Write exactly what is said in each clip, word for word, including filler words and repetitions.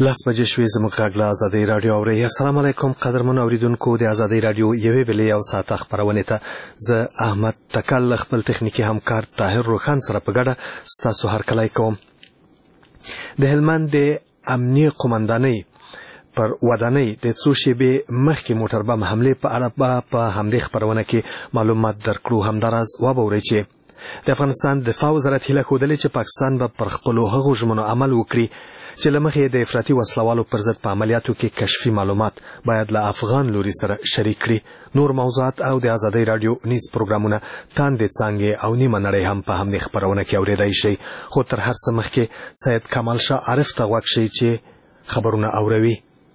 لاس بجې شوې زموږ غږ له ازادۍ راډیو اورئ. السلام علیکم قدرمنو اوریدونکو، د ازادۍ راډیو یوې بلې یو ساعته خپرونې ته زه احمد تکل له خپل تخنیکي همکار طاهر روخان سره په ګډه ستاسو هرکلی کوم. د هلمند د امنیه قومندانۍ پر ودانۍ د څو شېبې مخکې موټر بم حملې په اړه به په همدې خپرونه کې معلومات درکړو. همداراز وبورئ چې د افغانستان دفاع وزارت هیله ښودلې چې پاکستان به پر خپلو هغو ژمنو عمل وکړي چې له مخې د افراطي وسلوالو پر ضد په عملیاتو کې کشفي معلومات باید له افغان لوري سره شریک کړي. نور موضوعات او د ازادۍ راډیو نیز پروګرامونه تاندې څانګې او نیمه نړۍ هم په همدې خپرونه کې اورېدای شئ. خو تر هر څه مخکې سید کمال شاه عارف ته غوږ شئ چې خبرونه اوروي.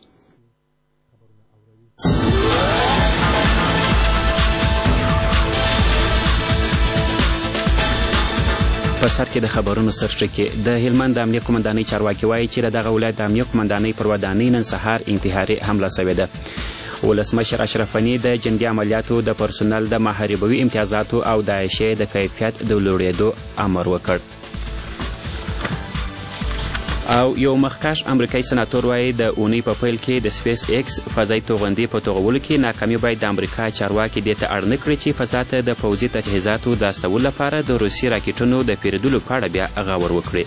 په سر کې د خبرونو سرچکې د هلمند د امنیه قومندانۍ چارواکي وایي چې دغه ولایت د امنیه قومندانۍ پر ودانۍ نن سهار انتحاري حمله شوې ده. ولسمشر اشرف غني د جنګي عملیاتو د پرسونل د محاربوي امتیازاتو او د عایشې د کیفیت د لوړېدو امر وکړ. او یو مخکښ امریکایي سناتور وایي د اونۍ په پیل کې د سپیس ایکس فضايي توغندي په توغولو کې ناکامي باید د امریکا چارواکي دې ته اړ نه کړي چې فضا ته د پوځي تجهیزاتو د استولو لپاره د روسي راکټونو د پیرودلو په اړه بیا غور وکړي.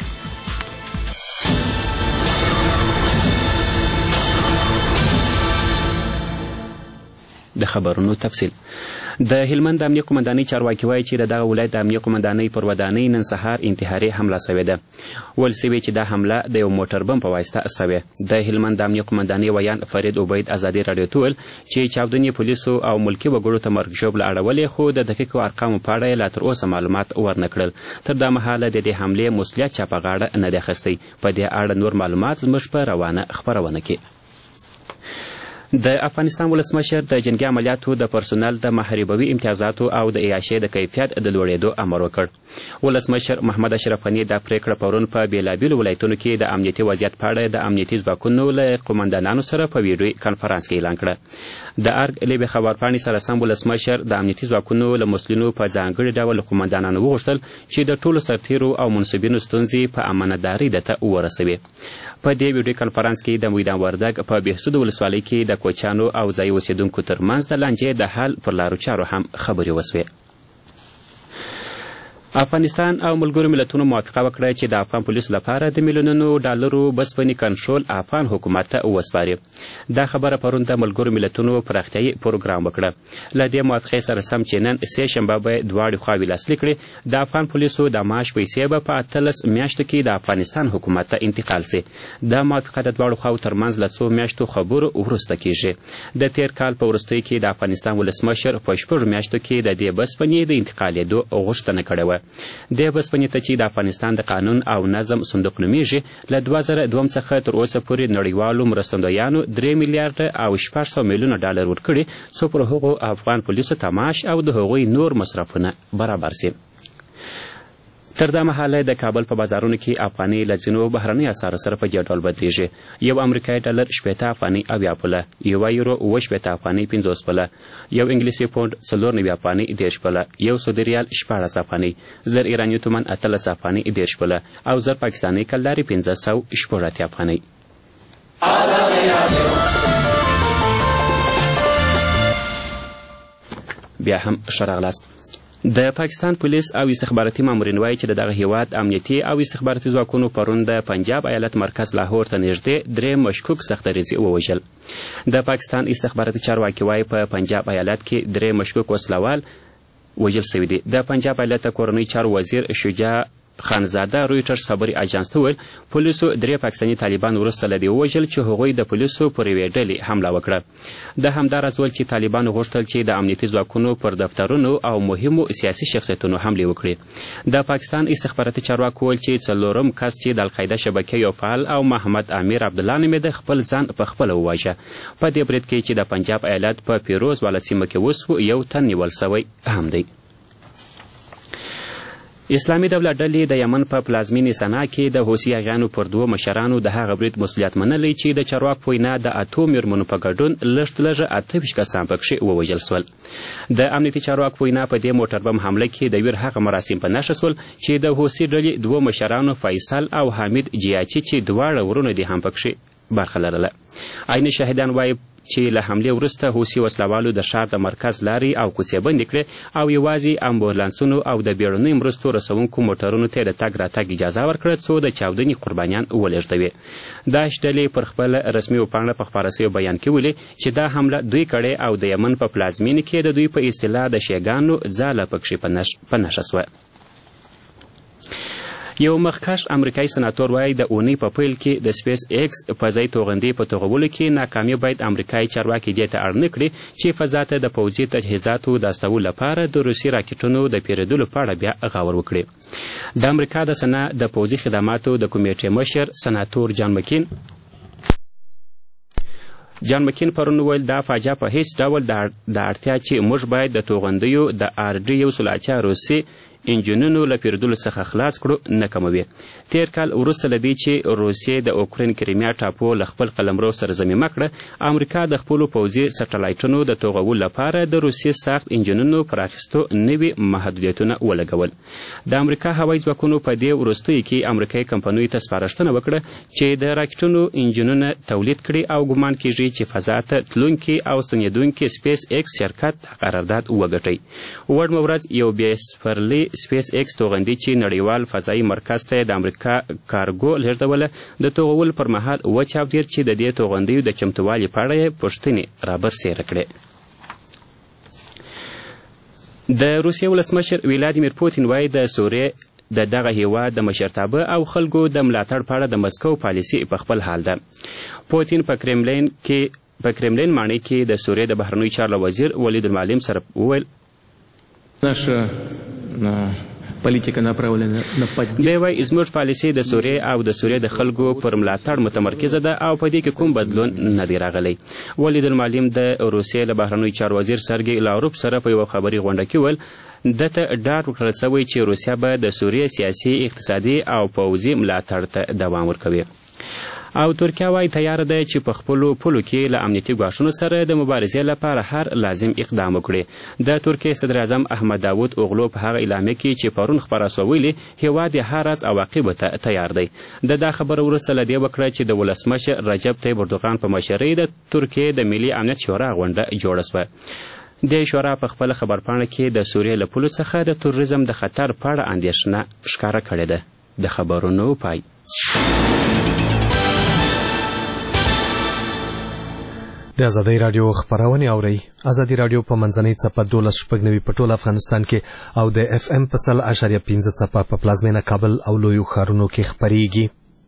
د خبرونو تفصیل. د هلمند د امنیه قومندانۍ چارواکي وایي چې د دغه ولایت د امنیه قومندانۍ پر ودانۍ نن سهار انتحاري حمله شوې ده. ویل شوي چې دا حمله د یو موټر بم په واسطه شوې. د هلمند د امنیه قومندانۍ ویان فرید عبید ازادي راډیو ته ویل چې چاودنې پولیسو او ملکي وګړو ته مرګ ژوبله اړولې، خو د دقیقو ارقامو په اړه لا تر اوسه معلومات ورنه کړل. تر دا مهاله د دې حملې مسؤلیت چا په غاړه نه دی اخیستی. په دې اړه نور معلومات زموږ په روانه خپرونه کې. د افغانستان ولسمشر د جنګي عملیاتو د پرسونل د محاربوي امتیازاتو او د عایشې د کیفیت د لوړېدو امر وکړ. ولسمشر محمد اشرف غني دا پریکړه پرون په بېلابېلو ولایتونو کې د امنیتي وضعیت په اړه د امنیتي ځواکونو له قومندانانو سره په ویډیوي کنفرانس کې اعلان کړه. د ارګ له خبرپاڼې سره سم ولسمشر د امنیتي ځواکونو له مسؤلینو په ځانګړي ډول قومندانانو وغوښتل چې د ټولو سرتیرو او منصبینو ستونزې په امانتدارۍ ده ته ورسوي. په دې ویډیو کنفرانس کې د میدان وردګ په بهسود ولسوالۍ کې د کوچیانو او ځایي اوسېدونکو ترمنځ د لانجې د حل پر لارو چارو هم خبرې وسوې. افغانستان او ملګرو ملتونو موافقه وکړه چې د افغان پولیسو لپاره د میلیونونو ډالرو بسپنې کنټرول افغان حکومت ته وسپاري. دا خبره پرون د ملګرو ملتونو پراختیایي پروګرام وکړه. له دې موافقې سره سم چې نن سې شنبه به دواړې خواوې لاسلیک کړي، د افغان پولیسو د معاش پیسې به په اتلس میاشتو کې د افغانستان حکومت ته انتقال سي. دا موافقه د دواړو خواو ترمنځ له څو میاشتو خبرو وروسته کیږي. د تیر کال په وروستیو کې د افغانستان ولسمشر په شپږو میاشتو کې د دې بسپنې د انتقالېدو غوښتنه کړې وه. د بسپنې ته چې د افغانستان د قانون او نظم صندوق نومیږي، له دوه زره دوم څخه تر اوسه پورې نړیوالو مرستندویانو درې میلیارډه او شپږ سوه میلیونه ډالر ورکړي څو پر هغو افغان پولیسو ته معاش او د هغوی نور مصرفونه برابر سي. تر دا مهاله د کابل په بازارونو کې افغانۍ له ځینو بهرنۍ اسعارو سره په دې ډول بدلیږي. یو امریکایي ډالر شپېته افغانۍ اویا پوله، یوه یورو اوه شپېته افغانۍ پنځوس پوله، یو انګلیسي پونډ څلور نوي افغانۍ دېرش پوله، یو سعودي ریال شپاړس افغانۍ، زر ایراني تومن اتلس افغانۍ دېرش پوله او زر پاکستاني کلدارې پنځه سوه شپږ اتیا افغانۍ. بیا هم ښه راغلاست. د پاکستان پولیس او استخباراتي مامورین وایي چې د دغه هیواد امنیتي او استخباراتي ځواکونو پرون د پنجاب ایالت مرکز لاهور ته نږدې درې مشکوک سختریزې ووژل. د پاکستان استخباراتي چارواکي وایي په پنجاب ایالت کې درې مشکوک وسلوال وژل شوي دي. د پنجاب ایالت کورنۍ چارو وزیر شجاع خانزاده رویټرز خبري اژانس ته ویل پولیسو درې پاکستاني طالبان وروسته له دې ووژل چې هغوی د پولیسو پر یوې ډلې حمله وکړه. د همداراز ویل چې طالبانو غوښتل چې د امنیتي ځواکونو پر دفترونو او مهمو سیاسي شخصیتونو حملې وکړي. د پاکستان استخباراتي چارواکو ویل چې څلورم کس چې د القاعده شبکې یو فعال او محمد امیر عبدالله نومېده خپل ځان په خپله وواژه. په دې برید کې چې د پنجاب ایالت په پیروز والا سیمه کې وسو یو تن نیول سوی هم دی. اسلامي دولت ډلې د یمن په پلازمینې سنا کې د حوثي اغیانو پر دوو مشرانو د هغه برید مسؤلیت منلی چې د چارواکو په وینا د اتو میرمنو په ګډون لږ تر لږه اته ویشت کسان پکښې ووژل سول. د امنیتي چارواکو په وینا په دې موټر بم حمله کې د ویر هغه مراسم په نښه سول چې د حوثي ډلې دوو مشرانو فیصل او حامد جیاچي چې دواړه ورونه دي هم پکښې برخه لرله. عین شاهدان وایي چې له حملې وروسته حوثي وسلوالو د ښار د مرکز لارې او کوڅې بندې کړې او یوازې امبولانسونو او د بیړنیو مرستو رسونکو موټرونو ته د تګ راتګ اجازه ورکړه څو د چاودنې قربانیان ولېږدوي. داعش ډلې پر خپل رسمي وپاڼه په خپاره سوي بیان کې ویلي چې دا حمله دوی کړې او د یمن په پلازمینې کې د دوی په اصطلاح د شیګانو ځاله پکښې په نښه سوه. یو مخکښ امریکایي سناتور وایي د اونۍ په پیل کې د سپیس ایکس فضايي توغندۍ په توغولو کې ناکامي باید امریکایي چارواکي دې ته اړ نه کړي چې فضا ته د پوځي تجهیزاتو د استولو لپاره د روسي راکټونو د پیرودلو په اړه بیا غور وکړي. د امریکا د سنا د پوځي خدماتو د کمیټې مشر سناتور جان مکین جان مکین پرون وویل دا فاجعه په هیڅ ډول د اړتیا چې موږ باید د توغندیو د آر ډي یو سل اته روسي انجنونو له پیرودلو څخه خلاص کړو نه کموي. تیر کال وروسته له دې چې روسیې د اوکراین کریمیا ټاپو له خپل قلمرو سرزمینه کړه، امریکا د خپلو پوځي سټلایټونو د توغولو لپاره د روسیې ساخت انجنونو پر اخیستو نوي محدودیتونه ولګول. د امریکا هوایي ځواکونو په دې وروستیو کې امریکایي کمپنیو ته سپارښتنه وکړه چې د راکټونو انجنونه تولید کړي او ګمان کیږي چې فضا ته تلونکي او ستنېدونکي سپیس ایکس شرکت قرارداد وګټي. وړمه ورځ یو بیا سپرلي سپیس ایکس توغندي چې نړیوال فضایي مرکز ته د امریکا کارګو لېږدوله د توغول پر مهال وچاودېد چې د دې توغندیو د چمتووالي په اړه یې پوښتنې رابرسېره کړې. د روسیې ولسمشر ولادیمیر پوتین وایي د سوریې د دغه هیواد د مشرتابه او خلکو د ملاتړ په اړه د مسکو پالیسي په خپل حال ده. پوتین په کرملین کې په کرملین ماڼۍ کې د سوریې د بهرنیو چارو وزیر ولید المعلم سره وویل наша политика направлена на поддержку. دی وایي زموږ پالیسي د سوریې او د سوریې د خلکو پر ملاتړ متمرکزه ده او په دې کې کوم بدلون نه دی راغلی. ولید المعلم د روسیې له بهرنیو چارو وزیر سرګی لاروف سره په یوه خبري غونډه کې وویل دته ډاډ ورکړل سوی چې روسیه به د سوریې سیاسي، اقتصادي او پوځي ملاتړ ته دوام ورکوي. او ترکیه وایي تیاره ده چې په خپلو پولو کې له امنیتي ګواښونو سره د مبارزې لپاره هر لازم اقدام وکړي. د ترکیې صدر اعظم احمد داود اوغلو په هغه اعلامیه کې چې پرون خپره سوه ویلي هیواد یې هر راز عواقبو ته تیار دی. د دا خبره وروسته له دې وکړه چې د ولسمشر رجب طیب اردوغان په مشرۍ د ترکیې د ملي امنیت شورا غونډه جوړه سوه. د شورا په خپله خبرپاڼه کې د سوریې له پولو څخه د تروریزم د خطر په اړه اندېښنه ښکاره کړې ده. د خبرونو پای. د ازادۍ راډیو خبرونه اورئ. ازادي راډیو په منځنۍ څپه دولس شپږ نوي په ټول افغانستان کې او د اف ام په سل اشاریه پنځه څپه په پلازمینه کابل او لویو ښارونو کې خپریږي.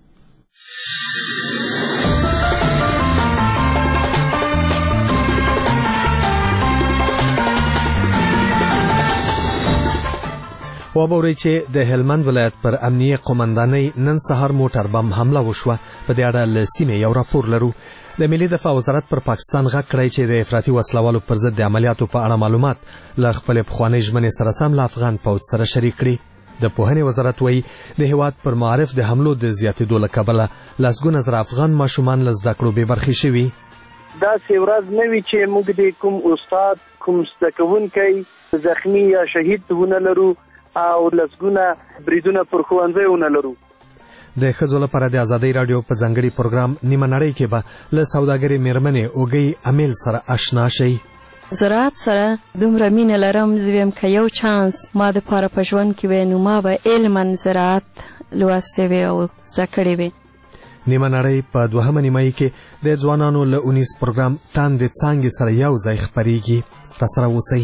وابورئ چې د هلمند ولایت پر امنیه قومندانۍ نن سهار موټر بم حمله وشوه. په دې اړه له سیمې یو راپور لرو. د ملي دفاع وزارت پر پاکستان غږ کړی چې د افراطي وسلوالو پر ضد د عملیاتو په اړه معلومات له خپلې پخوانۍ ژمنې سره سم له افغان پوځ سره شریک کړي. د پوهنې وزارت وایي د هیواد پر معارف د حملو د زیاتېدو له کبله لسګونه زره افغان ماشومان له زده کړو بې برخې شوي. داسې ورځ نه وي چې موږ د کوم استاد کوم زده کوونکی زخمي یا شهید ونه لرو او لسګونه بریدونه پر ښوونځیو ونه لرو. د ښځو لپاره د ازادۍ راډیو په ځانګړي پروګرام نیمه نړۍ کې به له سوداګرې میرمنې اوږۍ امیل سره اشنا شئ. زراعت سره دومره مینه لرم زه ویم که یو چانس ما دپاره په ژوند کې وی نو ما به علما زراعت لوستې وي او زده کړې وي. نیمه نړۍ په دوهمه نیمایي کې د ځوانانو له اونیز پروګرام تاندې څانګې سره یو ځای خپریږي. راسره اوسئ.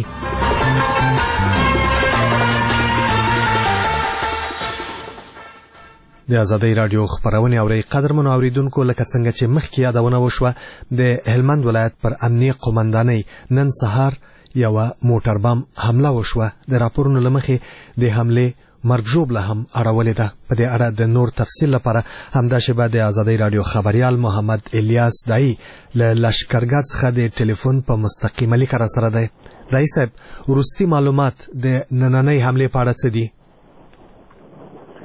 د ازادۍ راډیو خبرونه اورئ. قدرمنو اوریدونکو، لکه څنګه چې مخکې یادونه وشوه د هلمند ولایت پر امنیه قومندانۍ نن سهار یوه موټر بم حمله وشوه. د راپورونو له مخې د حملې مرګ ژوبله هم اړولې ده. په دې اړه د نور تفصیل لپاره همدا شیبه د ازادۍ راډیو خبریال محمد الیاس دایی له لشکرګاه څخه د ټلیفون په مستقیمه لیکه راسره دی. دایی صاحب، وروستي معلومات د نننۍ حملې په اړه څه دي؟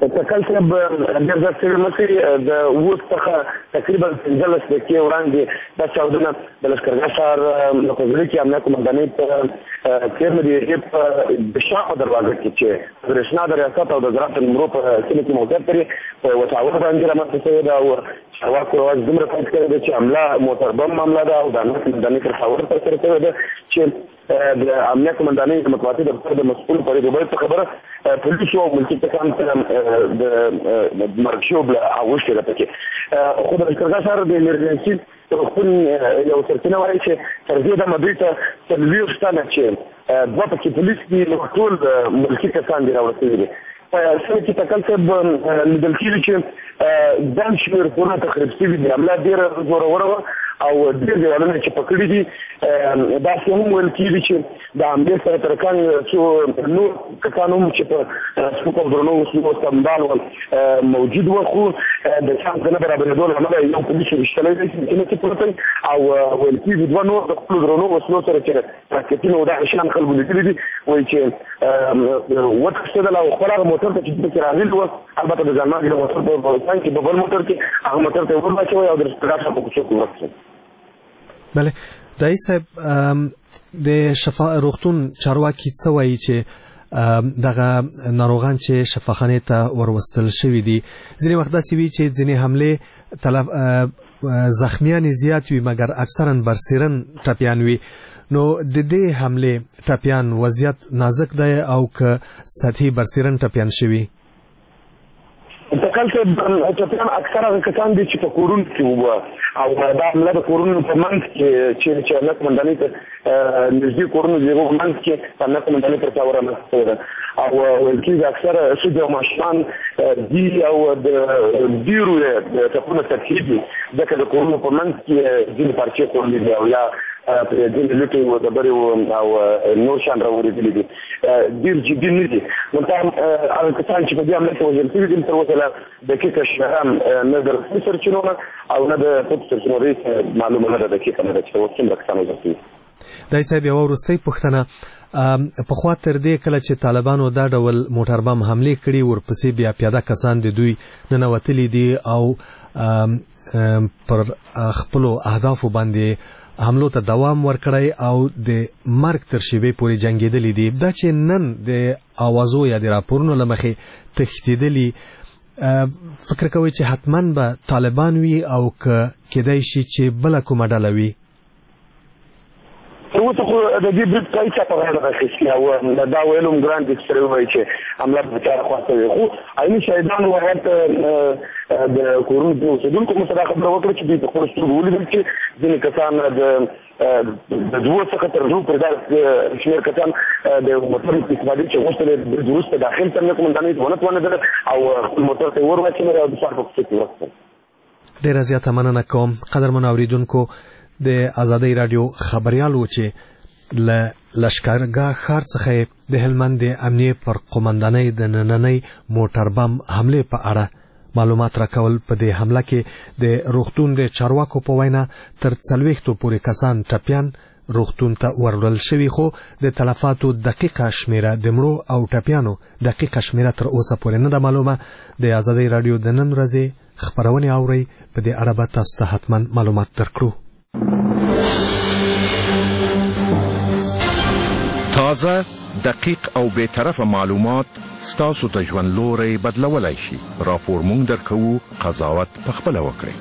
تکل صاحب ډېر ځله ستړي مه کوي د اوس څخه تقریبا پنځلس دقیقې وړاندې دا چاودنه د لښکرګاه ښار په فضلي کې امنیه قمندانۍ په تېر مدیریې په د شاخو دروازه کې چې برېښنا د ریاست او د زراعت نمرو په سیمه کې موقعیت لري په یوه ټاور باندې رامنځته شوې ده او چارواکو رواج دومره فایټ کړی دی چې حمله موټر بم معامله ده او د امنیه قمندانۍ تر ټاور ترسره شوې ده چې د امنیه قمندانۍ د مطبوعاتي دفتر د مسؤل فرید عبید څخه خبره پولیسو او ملکي کسان سره د مرګ شوي اوښتې ده پکې خو د لښکرګاه ښار د ایمرجنسي روغتون یو سرچینه وایي چې تر دې دمه دوی ته څلوېښت تنه چې دوه پکې پولیس دي نو ټول ملکي کسان دي راوړل شوي دي په سیمه کې تکل صاحب لیدل کېږي چې ګڼ شمېر کورونه تخریب شوي دي حمله ډېره زوروره وه او ډېر دیوالونه چې پکړي دي داسې هم ویل کېږي چې د حملې سره ترکان څو نور کسان هم چې په سپکو او درنو وسلو سمبال ول موجود وو خو د چانس د نه برابرېدو له امله یو پولیس ویشتلی دی چې نه پورته او ویل کېږي دوه نور د خپلو درنو وسلو سره چې راکټونه او دغه شیان خلکو لیدلي دي وایي چې وتښتېدل او خپل هغه موټر ته چې پکې راغلي وو البته د ځانمرګي د موټر په افغانستان کې په بل موټر کې هغه موټر ته یې ور واچوی او د لښکرګاه ښار په کوڅو کې ورک شو. بله دایی صاحب د شفا روغتون چارواکي څه وایي چې دغه ناروغان چې شفاخانې ته وروستل شوي دي ځینې وخت داسې وي چې ځینې حملې زخمیان زیات وي مګر اکثرا برسیرن ټپیان وي نو د دې حملې ټپیان وضعیت نازک دی او که سطحي برسیرن ټپیان شوي تکل صاحب ټپیان اکثره هغه کسان دي چې په کورونو کې وو او دا حمله د کورونو په منځ کې چې چې امنیه قمندانۍ ته نږدې کورونو د هغو په منځ کې امنیه قمندانۍ تر ټاور رامنځته شوې ده او ویل کېږي اکثره ښځې او ماشومان دي او د ډېرو یې ټپونه سطحي دي ځکه د کورونو په منځ کې ځینې پارچې خوړلي دي او یا ځینې لوټې و ډبرې او نور شیان راورېدلي دي ډېر جدي نه دي نو دا هغه کسان چې په دې حمله کې وژل شوي دي تر اوسه له دقیقه شمېران نه د رسمي سرچینو نه او نه د پټو سرچینو رئیس معلومه نه ده دقیقه نه ده چې اوس څومره کسان وژل شوي. دای صاحب یوه وروستۍ پوښتنه پخوا تر دې کله چې طالبانو دا ډول موټر بم حملې کړي ورپسې بیا پیاده کسان د دوی ننوتلي دي او پر خپلو اهدافو باندې حملو ته دوام ورکړی او د مرګ تر شیبې پورې جنګېدلي دي دا چې نن د اوازو یا د راپورونو له مخې تښتېدلي فکر کوئ چې حتما به طالبان وي او که کیدای شي چې بله کومه ډله وي تر اوسه خو د دې برید کوي چې په غاړه راخیستي او دا ویل هم ګران دي چې سړی ووایي چې حمله په چاره خوا شوې خو عیني شهیدانو هغه د کورونو د اوسېدونکو مو سره خبره وکړه چې دوی په خپلو سترګو ولیدل چې ځینې کسان د د دوو څخه تر دوو پورې دا شمېر کسان د موټر استفادې چې غوښتل یې برید وروسته داخل ته امنیه قمندانۍ ونه توانېدله او خپل موټر ته یې ور واچولی او د ښار په کوڅو کې ورک شول. ډېره زیاته مننه کوم قدرمنو اورېدونکو د ازادۍ راډیو خبریال و چې له لښکرګاه ښار څخه د هلمند د امنیې پر قمندانۍ د نننۍ موټر بم حملې په اړه معلومات راکول. په دې حمله کې د روغتون د چارواکو په وینا تر څلوېښتو پورې کسان ټپیان روغتون ته وروړل شوي خو د تلفاتو دقیقه شمیره د مړو او ټپیانو دقیقه شمیره تر اوسه پورې نه ده معلومه. د ازادۍ راډیو د نن ورځې خپرونې اورئ په دې اړه به تاسو ته حتما معلومات درکړو. تازه دقیق او بے طرفه معلومات ستاسو ته ژوند لوري بدلولای شي. راپور مونږ درکوو قضاوت پخپله وکړئ.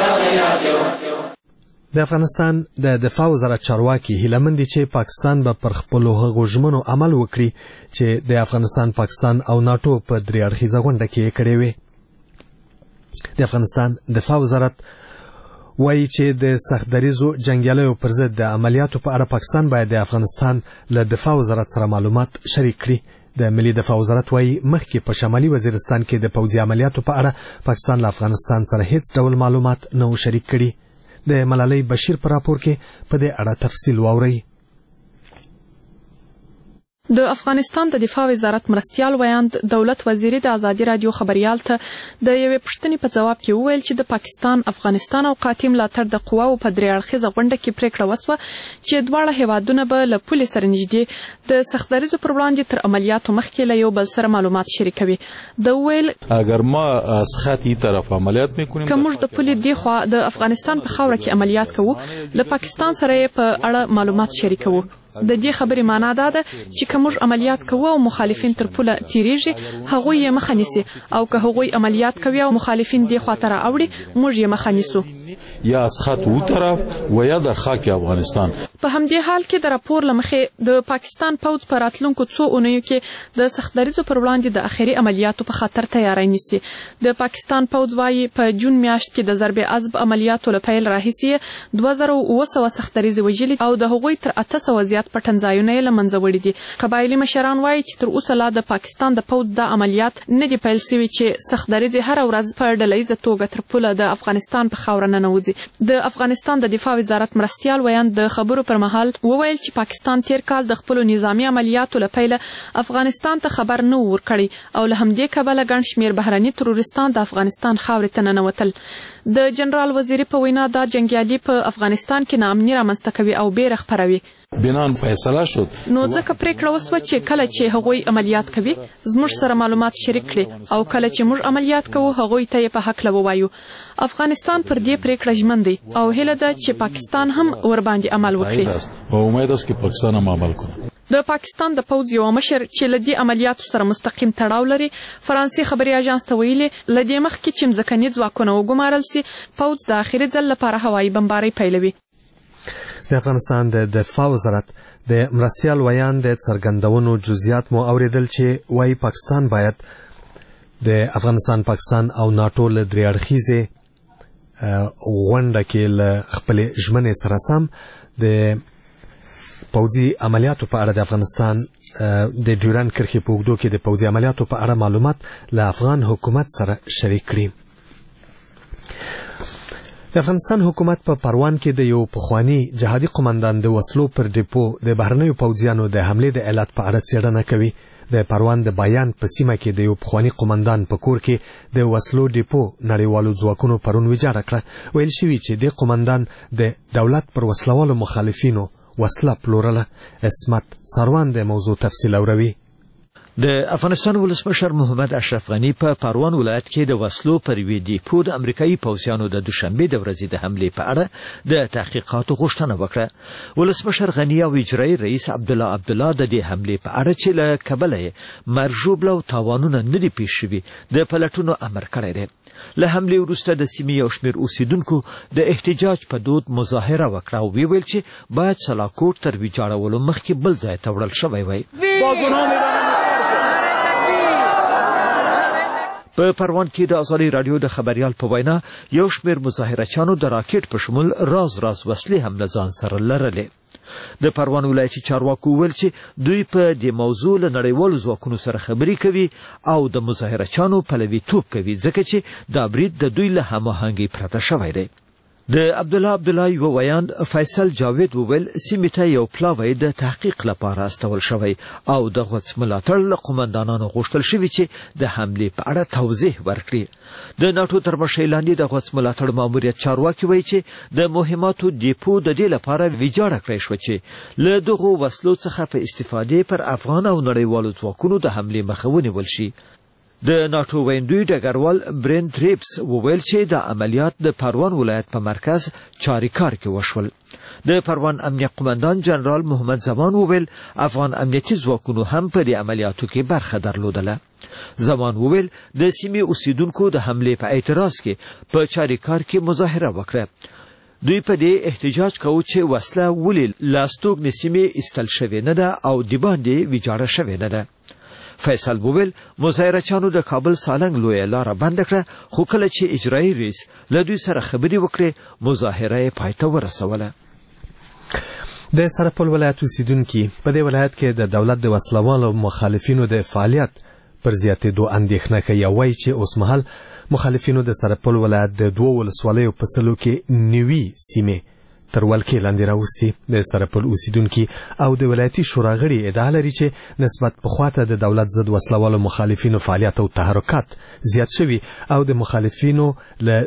د افغانستان د دفاع وزارت چارواکي هیله مند دي چې پاکستان به پر خپلو هغو ژمنو عمل وکړي چې د افغانستان پاکستان او ناټو په درې اړخیزه غونډه کې یې کړې وې. د افغانستان دفاع وزارت وایي چې د سخت دریزو جنګیالیو پر ضد د عملیاتو په اړه پاکستان باید د افغانستان له دفاع وزارت سره معلومات شریک کړي. د ملي دفاع وزارت وایي مخکې په شمالي وزیرستان کې د پوځي عملیاتو په اړه پاکستان له افغانستان سره هیڅ ډول معلومات نه و شریک کړي. د ملالۍ بشیر په راپور کې په دې اړه تفصیل واورئ. د افغانستان د دفاع وزارت مرستیال ویاند دولت وزیری د ازادي رادیو خبريال ته د یوې پوښتنې په ځواب کې وویل چې د پاکستان، افغانستان او قاطع ملاتړ د قواو په درې اړخیزه غونډه کې پریکړه وسوه چې دواړه هیوادونه به له پولې سره نږدې د سختدریزو پر وړاندې تر عملیاتو مخکې له یو بل سره معلومات شریکوي. د ویل اگر ما از خطی طرف عملیات میکنیم که موږ د پولې دی خوا د افغانستان په خاوره کې عملیات کوو، له پاکستان سره په اړه معلومات شریکوو. د دې خبرې معنا دا ده چې که موږ عملیات کوو او مخالفین تر پوله تیریږي، هغوی یې مخه نیسي، او که هغوی عملیات کوي او مخالفین دې خواته راوړي، موږ یې مخه نیسو. یا از خط او طرف و یا در خاک افغانستان. په همدې حال کې د راپور له مخې د پاکستان پوځ په راتلونکو څو اونیو کې د سختدریزو پر وړاندې د اخري عملیاتو په خاطر تیاری نیسي. د پاکستان پوځ وايي په جون میاشت کې د ضرب عضب عملیاتو له پیل راهیسې دوه زره اوه سوه سختدریزې وژلي او د هغوی تر اته سوه زیات پټنځایونه یې له منځه وړي دي. قبایلي مشران وایي چې تر اوسه لا د پاکستان د پوځ دا عملیات نه دي پیل سوي چې سختدریزې هره ورځ په ډلهییزه توګه تر پوله د افغانستان په خاوره ننوځي. د افغانستان د دفاع وزارت مرستیال ویاند د خبرو پر مهال وویل چې پاکستان تیر کال د خپلو نظامي عملیاتو له پیله افغانستان ته خبر نه و ورکړی او له همدې کبله ګڼ شمېر بهرني تروریستان د افغانستان خاورې ته ننوتل. د جنرال وزیري په وینا دا جنګیالي په افغانستان کې ناامني رامنځته کوي او بیره خپروي. بنان فیصله شد نو ځکه پریکړه وسوه چې کله چې هغوی عملیات کوي زموږ سره معلومات شریک کړي او کله چې موږ عملیات کوو هغوی ته یې په هکله ووایو. افغانستان پر دې پریکړه ژمن دی او هیله ده چې پاکستان هم ورباندې عمل وکړي. او امید است که پاکستان هم عمل کنه. د پاکستان د پوځ یو مشر چې له دې عملیاتو سره مستقیم تړاو لري فرانسې خبري اژانس ته ویلي له دې مخکې چې مځکني ځواکونه وګمارل سي، پوځ د آخري ځل لپاره هوایي بمبارۍ پیلوي. د افغانستان د دفاع وزارت د مرستیال ویان د څرګندونو جزئیات مو اوریدل چې وايي پاکستان باید د افغانستان، پاکستان او ناتو له درې اړخیزې غونډه کې له خپلې ژمنې سره سم د پوځي عملیاتو په اړه د افغانستان د ډیورند کرښې په اوږدو کې د پوځي عملیاتو په اړه معلومات له افغان حکومت سره شریک کړي. د افغانستان حکومت په پروان کې د یو پخوانی جهادي قومندان د وسلو پر ډیپو د بهرنیو پوځیانو د حملې د علت په اړه څېړنه کوي. د پروان د بیان په سیمه کې د یو پخوانی قومندان په کور کې د وسلو ډیپو نړیوالو ځواکونو پرون ویجاړه کړه. ویل شوي چې د قومندان د دولت پر وسلوالو مخالفینو وسله پلورله. اسمت سروان د موضوع تفصیل اوروي. د افغانستان ولسمشر محمد اشرف غنی په پروان ولایت کې د وسلو پر وی ډیپو د امریکایي پوځیانو د دوشنبه د ورځې د حملې په اړه د تحقیقاتو غوښتنه وکړه. ولسمشر غنی او اجرایي رئیس عبدالله عبدالله د دې حملې په اړه چې له کبله مرجوبله او تاوانونه نه دي پیښ شوي د پلټونو امر کړی دی. له حملې وروسته د سیمې یو شمېر اوسیدونکو د احتجاج په دود مظاهره وکړه او ویل چې باید سلاکوټ تر ویجاړولو مخکې بل ځای ته وړل شوی وای. په پروان کې د ازادي رادیو د خبريال په وینا یو شمېر مظاهرچیانو د راکټ په شمول راز راز وسلې هم له ځان سره لرلې. د پروان ولایتي چارواکو ویل چې دوی په دې موضوع له نړیوالو ځواکونو سره خبرې کوي او د مظاهرچیانو پلویتوب کوي ځکه چې دا برید د دوی له هماهنګۍ پرته شوی دی. د عبدالله عبدالله یو ویان فیصل جاوید وویل سیمې ته یو پلاوی د تحقیق لپاره استول شوی او د غوڅ ملاتړ له قومندانانو غوښتل شوي چې د حملې په اړه توضیح ورکړي. د ناټو تر مشرۍ لاندې د غوڅ ملاتړ ماموریت چارواکي وایي چې د مهماتو ډیپو د دې لپاره ویجاړه کړی شوه چې له دغو وسلو څخه په استفادې پر افغان او نړیوالو ځواکونو د حملې مخه ونیول شي. د ناټو ویندوی ډګروال برین تریپس وویل چې د عملیات د پروان ولایت په مرکز چاریکار کې وشول. د پروان امنیت قومندان جنرال محمد زمان وویل افغان امنیتي ځواکونو هم په دې عملیاتو کې برخه درلودله. زمان وویل د سیمې اوسیدونکو د حملې په اعتراض کې په چاریکار کې مظاهره وکړه. دوی په دې احتجاج کوي چې وسله ولې لاستوګ سیمې ایستل شوې نه ده او د باندې ویجاړه شوې نه ده. فیصل وویل مظاهرچیانو د کابل سالنګ لویه لاره بنده کړه خو کله چې اجرایي رئیس له دوی سره خبرې وکړې مظاهره یې پای ته ورسوله. د سرپل ولایت اوسیدونکي په دې ولایت کې د دولت د وسلوالو مخالفینو د فعالیت پر زیاتېدو اندېښنه کوي او وایي چې اوسمهال مخالفینو د سرپل ولایت د دوو ولسوالیو په سلو کې نوي سیمې تر ولکې لاندې راوستي. د سرپل اوسیدونکي او د ولایتي شورا غړي ادعا لري چې نسبت پخوا ته د دولت ضد وسلوالو مخالفینو فعالیت او تحرکات زیات شوي او د مخالفینو له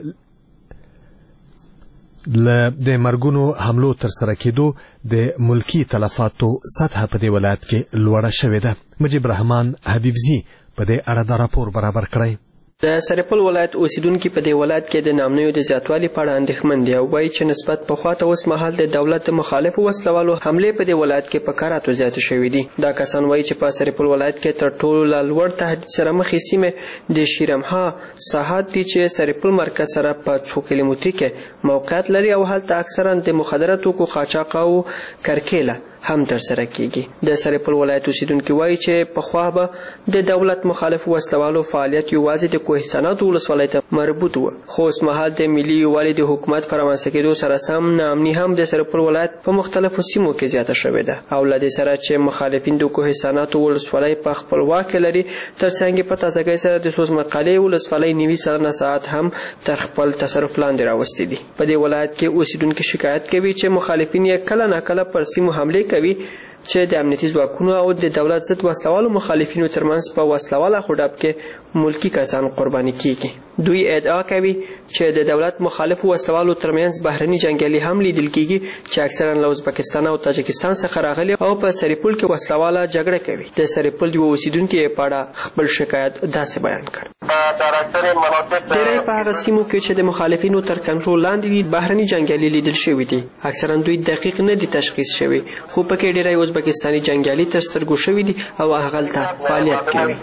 ل د مرګونو حملو تر سره کېدو د ملکی تلفاتو سطح په دې ولایت کې لوړه شوې ده. مجيب رحمان حبیبزي په دې اړه دا راپور برابر کړی. د سرپل ولایت اوسیدونکي په دې ولایت کې د نامنیو د زیاتوالي په اړه اندېښمن دي او وایي چې نسبت پخوا ته اوس مهال د دولت د مخالفو وسلوالو حملې په دې ولایت کې په کاراتو زیاتې شوې دي. دا کسان وایي چې په سرپل ولایت کې تر ټولو له لوړ تهدید سره مخې سیمې د شیرمها ساحات دي چې سرپل مرکز سره په څو کیلومتري کې موقعیت لري او هلته اکثرا د مخدره توکو قاچاق او کرکیله هم تر سره کیږي. د سرپل ولایت اوسیدونکي وایي چې پخوا به د دولت مخالف وسلوالو فعالیت یوازې د کوهستانات ولسوالۍ ته مربوط و، خو اوس مهال د ملي یووالي د حکومت په رامنځته کېدو سره سم ناامني هم د سرپل ولایت په مختلفو سیمو کې زیاته شوې ده او له دې سره چې مخالفین د کوهستانات ولسوالۍ په خپل واک لري ترڅنګ په تازګۍ سره د سوز مقالې ولسوالۍ نوي سلنه ساعت هم تر خپل تصرف لاندې راوستي دي. په دې ولایت کې اوسیدونکي شکایت کوي چې مخالفین یې کله ناکله پر سیمو حملې کوي چې د امنیتي ځواکونو او د دولت ضد وسلوالو مخالفینو ترمنځ په وسلواله خډاب کې ملکی کسان قرباني کیږي. دوی ادعا کوي چې د دولت مخالفو وسلوالو ترمنځ بهرني جنگیالي هم لیدل کیږي چې اکثرا له ازبکستان او تاجکستان څخه راغلي او په سرپل کې وسلواله جګړه کوي. د سرپل یو اوسیدونکي په اړه خپل شکایت داسې بیان کړ. ډېری په هغه سیمو کې چې د مخالفینو تر کنټرول لاندې وي بهرني جنگیالي لیدل شوي دي. اکثرا دوی دقیق نه دي تشخیص شوي خو په کې ډېری ازبکستاني جنگیالي تر سترګو شوي دي او هغه هلته فعالیت کوي.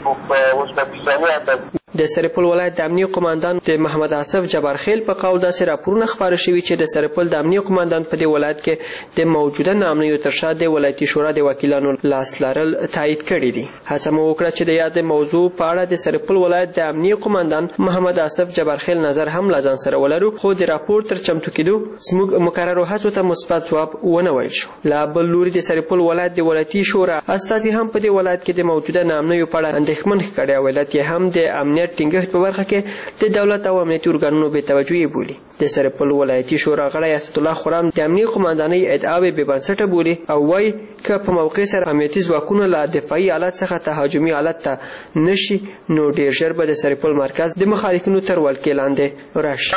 د سرپل ولایت د امنیه قوماندان د محمد آصف جبارخیل په قول داسې راپورونه خپاره شوي چې د سرپل د امنیه قوماندان په دې ولایت کې د موجوده نامنیو تر شا د ولایتي شورا د وکیلانو لاس لرل تایید کړي دي. هڅه مو وکړه چې د یاد موضوع په اړه د سرپل ولایت د امنیه قوماندان محمد آصف جبارخیل نظر هم له ځان سره ولرو خو د راپور تر چمتو کېدو زموږ مقررو هڅو ته مثبت ځواب ونه ویل شو. لا بل لوري د سرپل ولایت د ولایتي شورا استازي هم په دې ولایت کې د موجوده نامنیو په اړه اندېښمن ښکاري او ولایت هم د امنیت ټینګښت په برخه کې د دولت او امنیتي ارګانونو بې توجهي بولي. د سرپل ولایتي شورا غړی اسد الله خرم د امنیه قوماندانۍ ادعاوې بې بنسټه بولي او وایي که په موقع سره امنیتي ځواکونه له دفاعي حالت څخه تهاجمي حالت ته نشي نو ډېر ژر به د سرپل مرکز د مخالفینو تر ولکې لاندې راشي.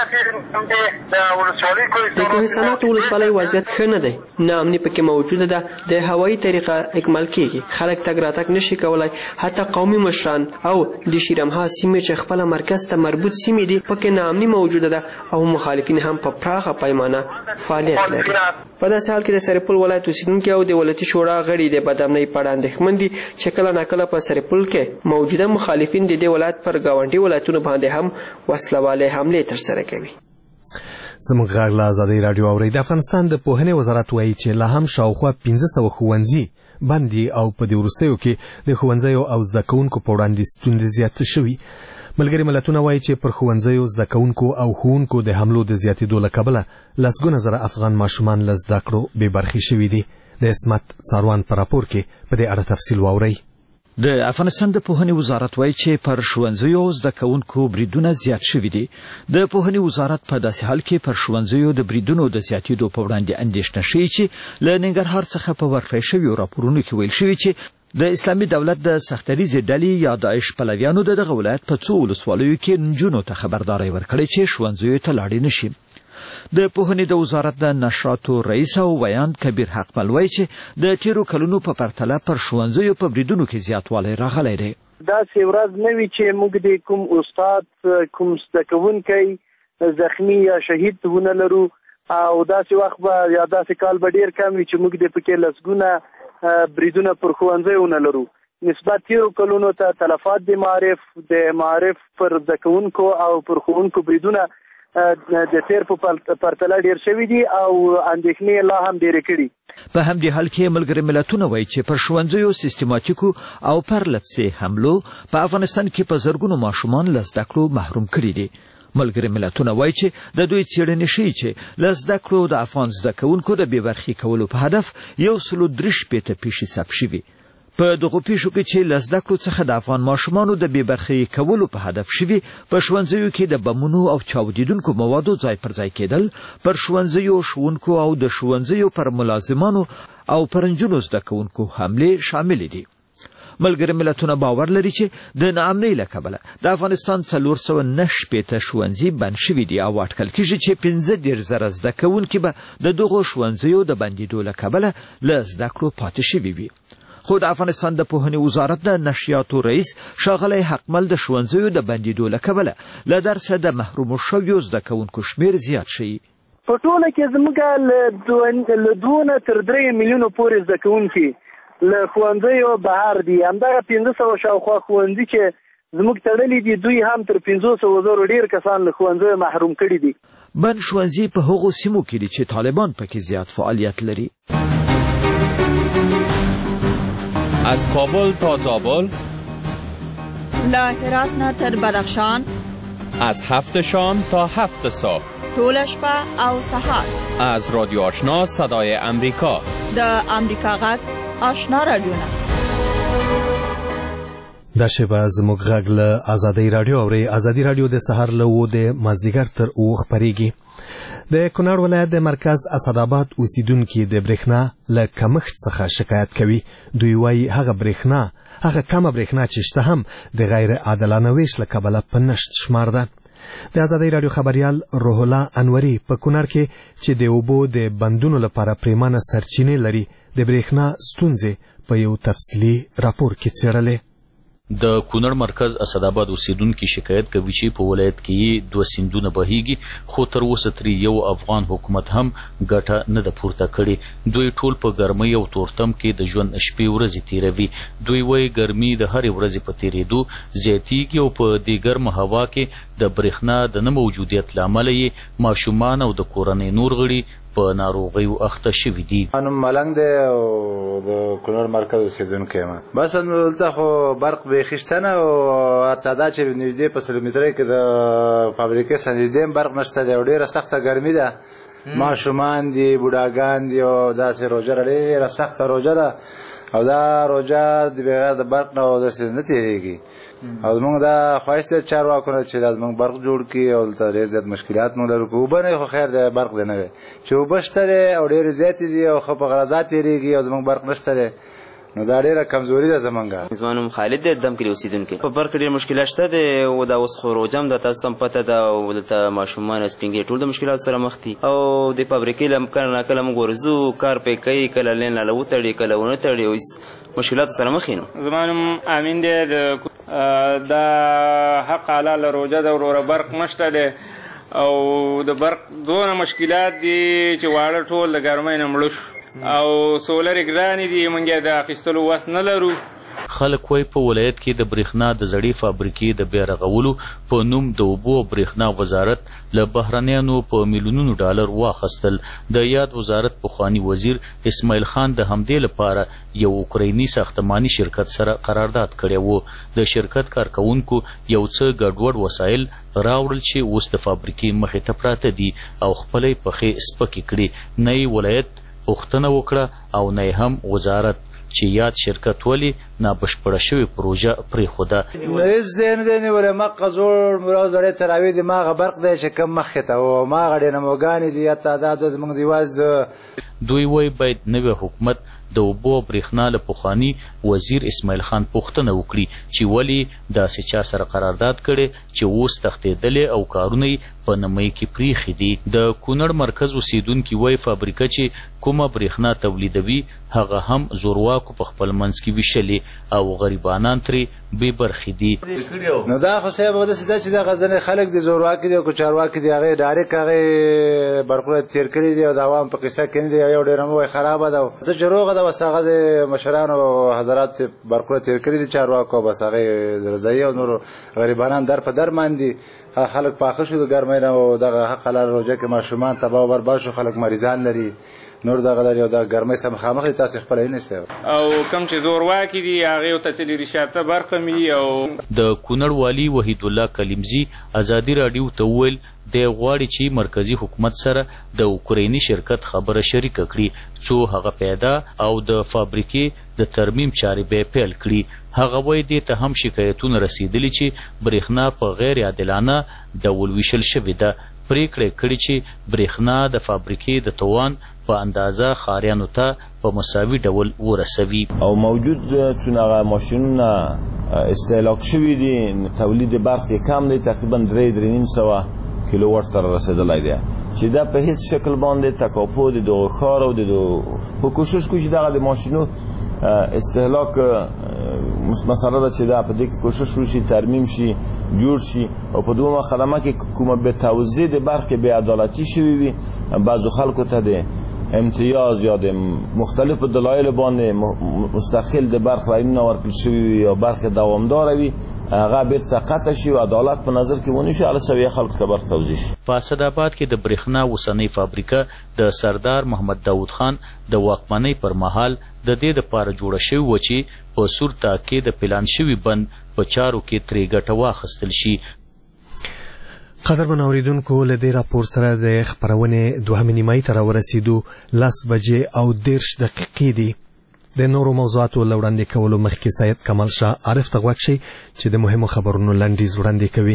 د کوهستانات ولسوالۍ وضعیت ښه نه دی. ناامني پکې موجوده ده. د هوایي طریقه اکمال کیږي. خلک تګ راتګ نشي کولای. حتی قومي مشران او د شیرمها سیمې چې خپل مرکز ته مربوط سیمې دي پکې ناامني موجوده ده او مخالفین هم په پراخه پیمانه فعالیت لري. په داسې حال کې د سرپل ولایت اوسیدونکي او د ولایتي شورا غړي د بدامنۍ په اړه اندېښمن دي چې کله ناکله په سرپل کې موجوده مخالفین د دې ولایت پر ګاونډي ولایتونو باندې هم وسلوالې حملې ترسره کوي. زموږ غږ له ازادۍ راډیو اورئ. د افغانستان د پوهنې وزارت وایي چې لا هم شاوخوا پنځه سوه ښوونځي بند دي او په دې وروستیو کې د ښوونځیو او زده کوونکو په وړاندې ستونزې زیاتې شوي. ملګري ملتونه وایي چې پر ښوونځیو زده کوونکو او ښوونکو د حملو د زیاتېدو له کبله لسګونه زره افغان ماشومان له زده کړو بې برخې شوي دي. د عصمت څاروان په راپور کې په دې اړه تفصیل واورئ. د افغانستان د پوهنې وزارت وایي چې پر ښوونځیو زده کوونکو بریدونه زیات شوي دي. د پوهنې وزارت په داسې حال کې پر ښوونځیو د بریدونو د زیاتېدو په وړاندې اندېښنه ښیي چې له ننګرهار څخه په ورکړی شویو راپورونو کې ویل شوي چې د اسلامي دولت د سختریزې ډلې یا داعش پلویانو د دغه ولایت په څو ولسوالیو کې نجونو ته خبرداری ورکړې چې ښوونځیو ته لاړې نشي. د پوهنې د وزارت د نشراتو رئیس او ویاند کبیر حقمل وایي چې د تیرو کلونو په پرتله پر ښوونځیو په بریدونو کې زیاتوالی راغلی دی. داسې ورځ نه وي چې موږ د کوم استاد کوم زده کوونکی زخمی یا شهید ونه لرو او داسې وخت به یا داسې کال به ډېر کم وي چې موږ د پکې لسګونه بریدونه پر ښوونځیو نه لرو. نسبت تیرو کلونو ته تلفات د معارف د معارف پر زده کوونکو او پر ښوونکو بریدونه د تیر په پرتله ډیر شوي دي او اندېښنې لا هم ډېرې کړي. په همدې حال کې ملګري ملتونه وایي چې پر ښوونځیو سیستماتیکو او پرلپسې حملو په افغانستان کې په زرګونو ماشومان له زده کړو محروم کړي دي. ملګري ملتونه وایي چې د دوی څېړنې ښیي چې له زده کړو د افغان زده کوونکو د بې برخې کولو په هدف یو سلو درې شپېته پیښې ثبت شوي. په دغه پیښو کې چې له زده کړو څخه د افغان ماشومانو د بې برخې کولو په هدف شوي په ښوونځیو کې د بمونو او چاودیدونکو موادو ځای پر ځای کېدل، پر ښوونځیو ښوونکو او د ښوونځیو پر ملازمانو او پر نجونو زده کوونکو حملې شاملې دي. ملګري ملتونه باور لري چې د ناامنۍ له کبله د افغانستان څلور سوه نهه شپېته ښوونځي بند شوي دي او اټکل کېږي چې پنځه دېرش زره زده کوونکي به د دغو ښوونځیو د بندېدو له کبله له زده کړو پاتې شوي وي. خو د افغانستان د پوهنې وزارت د نشریاتو رئیس ښاغلی حقمل د ښوونځیو د بندېدو له کبله له درسه د محرومو شویو زده کوونکو شمېر زیات شي. په ټوله کې زموږ له دوه نه تر درې میلیونو پورې زده کوونکي له ښوونځیو بهر دي. همدغه پنځه سوه شاوخوا ښوونځي چې زموږ تړلي دي دوی هم تر پنځو سوو زرو ډېر کسان له ښوونځیو محروم کړي دي. بند ښوونځي په هغو سیمو کې دي چې طالبان پکې زیات فعالیت لري. از کابل تا زابل، له هرات نه تر بدخشان، از هفت شام تا هفت صبح، ټوله شپه او سهار، از رادیو آشنا صدای امریکا، د امریکا غږ آشنا رادیوونه. دا شیبه زموږ غږ له ازادۍ راډیو اورئ. ازادي راډیو د سهار له اوو د مازدیګر تر اوو خپرېږي. د کونړ ولایت د مرکز اسداباد اوسیدونکي د برېښنا له کمښت څخه شکایت کوي. دوی وایي هغه برېښنا هغه کمه برېښنا چې شته هم د غیر عادلانه ویش له کبله په نشت شمار ده. د ازادۍ راډیو خبریال روح الله انوري په کونړ کې چې د اوبو د بندونو لپاره پریمانه سرچینې لري د برېښنا ستونزې په یو تفصیلي راپور کې څېړلې. د کونړ مرکز اسداباد اوسیدونکي شکایت کوي چې په ولایت کې دوه سیندونه بهیږي خو تر اوسه ترې یو افغان حکومت هم ګټه نه ده پورته کړې. دوی ټول په ګرمۍ او تورتم کې د ژوند شپې ورځې تېروي. دوی وایي ګرمي د هرې ورځې په تېرېدو زیاتیږي او په دې ګرمه هوا کې د برېښنا د نه موجودیت له امله یې ماشومان او د کورنۍ نور غړي په ناروغیو اخته شوي دي. انم ملنګ دی او د کونړ مرکز اوسیدونکی یم. بس دلته خو برق بیخي شته نه او حتی دا چې نږدې په سلو مترۍ کې د فابریکې څخه نږدې هم برق نشته دی او ډېره سخته ګرمي ده. ماشومان دي، بوډاګان دي او داسې روژه ډېره سخته روژه ده او دا روژه د بغیر د برق نه داسې نه تېرېږي. او زمونږ دا خواهش دی چارواکو نه چې دا زمونږ برق جوړ کړي او دلته ډېر زیات مشکلات مونږ لرو. که اوبه نه وي خو خیر دی، برق دی نه وي. چې اوبه شته دی او ډېرې زیاتې دي او ښه په غرضا تېرېږي او زمونږ برق نشته دی نو دا ډېره کمزوري ده زمونږ. زما نوم خالد دی، دم کلي اوسېدونکی. په برق ډېر مشکلات شته دی او دا اوس خو روژه هم ده، تاسو ته هم پته ده او دلته ماشومان سپین ږیري ټول د مشکلاتو سره مخ دي او د فابریکې له کله ناکله موږ ورځو کار پرې کوي، کله لین لاله وتړي کله ونه تړي او مشکلاتو سره مخ یو. زما نوم امین دی، د حق حلال روژه ده وروره برق نشته دی او د برق دونه مشکلات دي چې واړه ټول د ګرمۍ نه مړه شو او سولرې ګرانې دي، موږ یې د اخیستلو وس نه لرو. خلک وایي په ولایت کې د برېښنا د زړې فابریکې د بیا رغولو په نوم د اوبو او برېښنا وزارت له بهرنیانو په میلیونونو ډالر واخیستل. د یاد وزارت پخوانی وزیر اسماعیل خان د همدې لپاره یو اوکرایني ساختماني شرکت سره قرارداد کړی و. د شرکت کارکوونکو یو څه ګډوډ وسایل راوړل چې اوس د فابریکې مخې ته پراته دي او خپلې پښې سپکې کړي. نه یې ولایت پوښتنه وکړه او نه هم وزارت چې یاد شرکت ولې نابشپړه شوې پروژه پرېښوده. هېڅ ځای نه دی نیولی، مقه زوړ مرو زړې تراوې دي، ماغه برق دی چې کم مخکې ته و، ماغه ډیناموګانې دي، حتی دا زموږ د یوازې د دوی وایي باید نوی حکومت د اوبو او برېښنا له پخواني وزیر اسماعیل خان پوښتنه وکړي چې ولې داسې چا سره قرارداد کړی چې اوس تښتېدلی او کارونه یې په نمۍ کې پریښي دي. د کونړ مرکز اوسیدونکي وایي فابریکه چې کومه برېښنا تولیدوي هغه هم زورواکو په خپل منځ کې ویشلې او غریبانان ترې بې برخې دي. نو دا خو صاحب داسې ده چې دغه ځینې خلک دي زورواکي دي او که چارواکي دي هغې ډایرکټ هغې برقونه تېر کړي دي او د عوام په قصه کې نه دي. یو ډېره مو وایي خرابه ده څه چې روغه ده بس هغه د مشرانو او حضرات برقونه تېر کړي دي چارواکو، بس هغې رضایي او نورو غریبانان در په در ماندي. خلک پاخه شو د ګرمۍ نه او دغه حق حلال روژه کې ماشومان تباه و برباد شو، خلک مریضان لري نور دغه لري او د ګرمۍ سره مخامخ دي. تاسې خپله یې نشته او کوم چې زورواکي دي هغې ورته څه لري شاته برخه مي. او د کونړ والي وحید الله کلیمزي ازادي راډیو ته وویل دی غواړي چې مرکزی حکومت سره د اوکرایني شرکت خبره شریکه کړي څو هغه پیدا او د فابریکې د ترمیم چارې به پیل کړي. هغه وایي دې ته هم شکایتونه رسیدلي چې برېښنا په غیر عادلانه ډول ویشل شوې ده. پریکړه کړې چې برېښنا د فابریکې د توان په اندازه ښاریانو ته په مساوي ډول ورسوي. او موجود چون هغه ماشینونه استهلاک شوي دي تولید برق یې کم دی، تقریبا درې درې نیم سوه کیلووات ته رسېدلی دی چې دا په هیڅ شکل باندې تکاپو د دغه ښار او د په کوشش کوي چې دغه د ماشینو استهلاک مسئله ده چې دا په دې کې کوشش وشي ترمیم شي جوړ شي. او په دومره خدمه کې کومه به توزیع د برق بې عدالتي شوي وي، بعضو خلکو ته د امتیاز یا د مختلفو دلایلو باندې مستقل د برق لاینونه ورکړل شوي وي یا برق دوامداره وي، هغه بیرته قطع شي او عدالت په نظر کې ونیسي، هله سویه خلکو ته برق توزیع شي. په اسداباد کې د برېښنا اوسنۍ فابریکه د سردار محمد داود خان د واکمنۍ پر مهال د دې دپاره جوړه شوې وه چې په صورته کې د پلان شوي بند په چارو کې ترې ګټه واخیستل شي. قدرمن اوریدونکو، له دې راپور سره د خپرونې دوهمې نیمایي ته راورسېدو. لس بجې او دېرش دقیقې دي. د نورو موضوعاتو له وړاندې کولو مخکې سید کمال شاه عارف ته غوږ شئ چې د مهمو خبرونو لنډیز وړاندې کوي.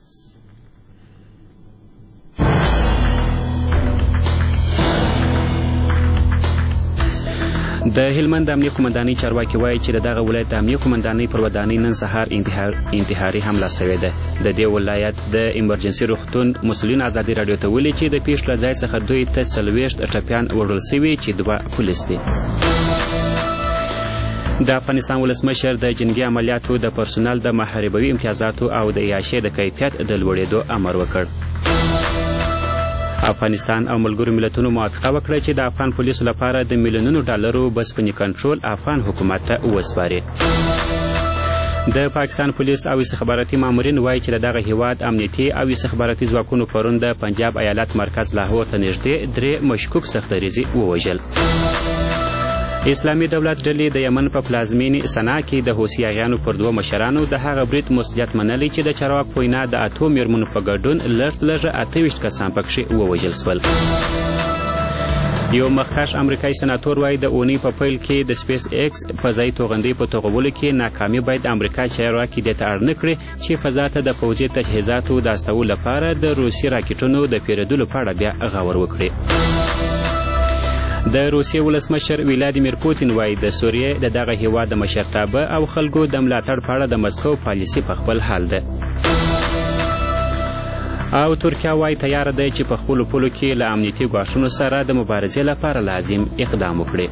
د هلمند امنیه قومندانۍ چارواکي وایي چې د دغه ولایت د امنیه قومندانۍ پر ودانۍ نن سهار انتحاري حمله سوې ده. د دې ولایت د ایمرجنسي روغتون مسؤلین ازادي راډیو ته ویلي چې د پیښ له ځای څخه دوی ته څلوېښت ټپیان وړل سوي چې دوه پولیس دي. د افغانستان ولسمشر د جنګي عملیاتو د پرسونل د محاربوي امتیازاتو او د عیاشۍ د کیفیت د لوړېدو امر وکړ. افغانستان او ملګرو ملتونو موافقه وکړه چې د افغان پولیسو لپاره د میلیونونو ډالرو بسپنې کنټرول افغان حکومت ته وسپاري. د پاکستان پولیس او استخباراتي مامورین وایي چې د دغه هیواد امنیتي او استخباراتي ځواکونو پرون د پنجاب ایالت مرکز لاهور ته نږدې درې مشکوک سختدریزي ووژل. اسلامي دولت ډلې د یمن په پلازمینې سنا کې د حوثي اغیانو پر دوه مشرانو د هغه برید مسؤلیت منلی چې د چارواک په وینا د اتو میرمنو په ګډون لږ لږه اته ویشت کسان پکښې ووژل سول. یو مخکښ امریکایي سناتور وایي د اونۍ په پیل کې د سپیس ایکس فضایي توغندۍ په توغولو کې ناکامي باید امریکا چارواکي دې ته اړ نه کړي چې فضا ته د پوځي تجهیزاتو د استولو لپاره د روسي راکټونو د پیرودلو په اړه بیا غور وکړي. د روسیې ولسمشر ولادیمیر پوتین وایي د سوریې د دغه هیواد د مشرتابه او خلکو د ملاتړ په اړه د مسکو پالیسي په خپل حال ده. او ترکیه وایي تیاره ده چې په خپلو پولو کې له امنیتي ګواښونو سره د مبارزې لپاره لازم اقدام وکړي.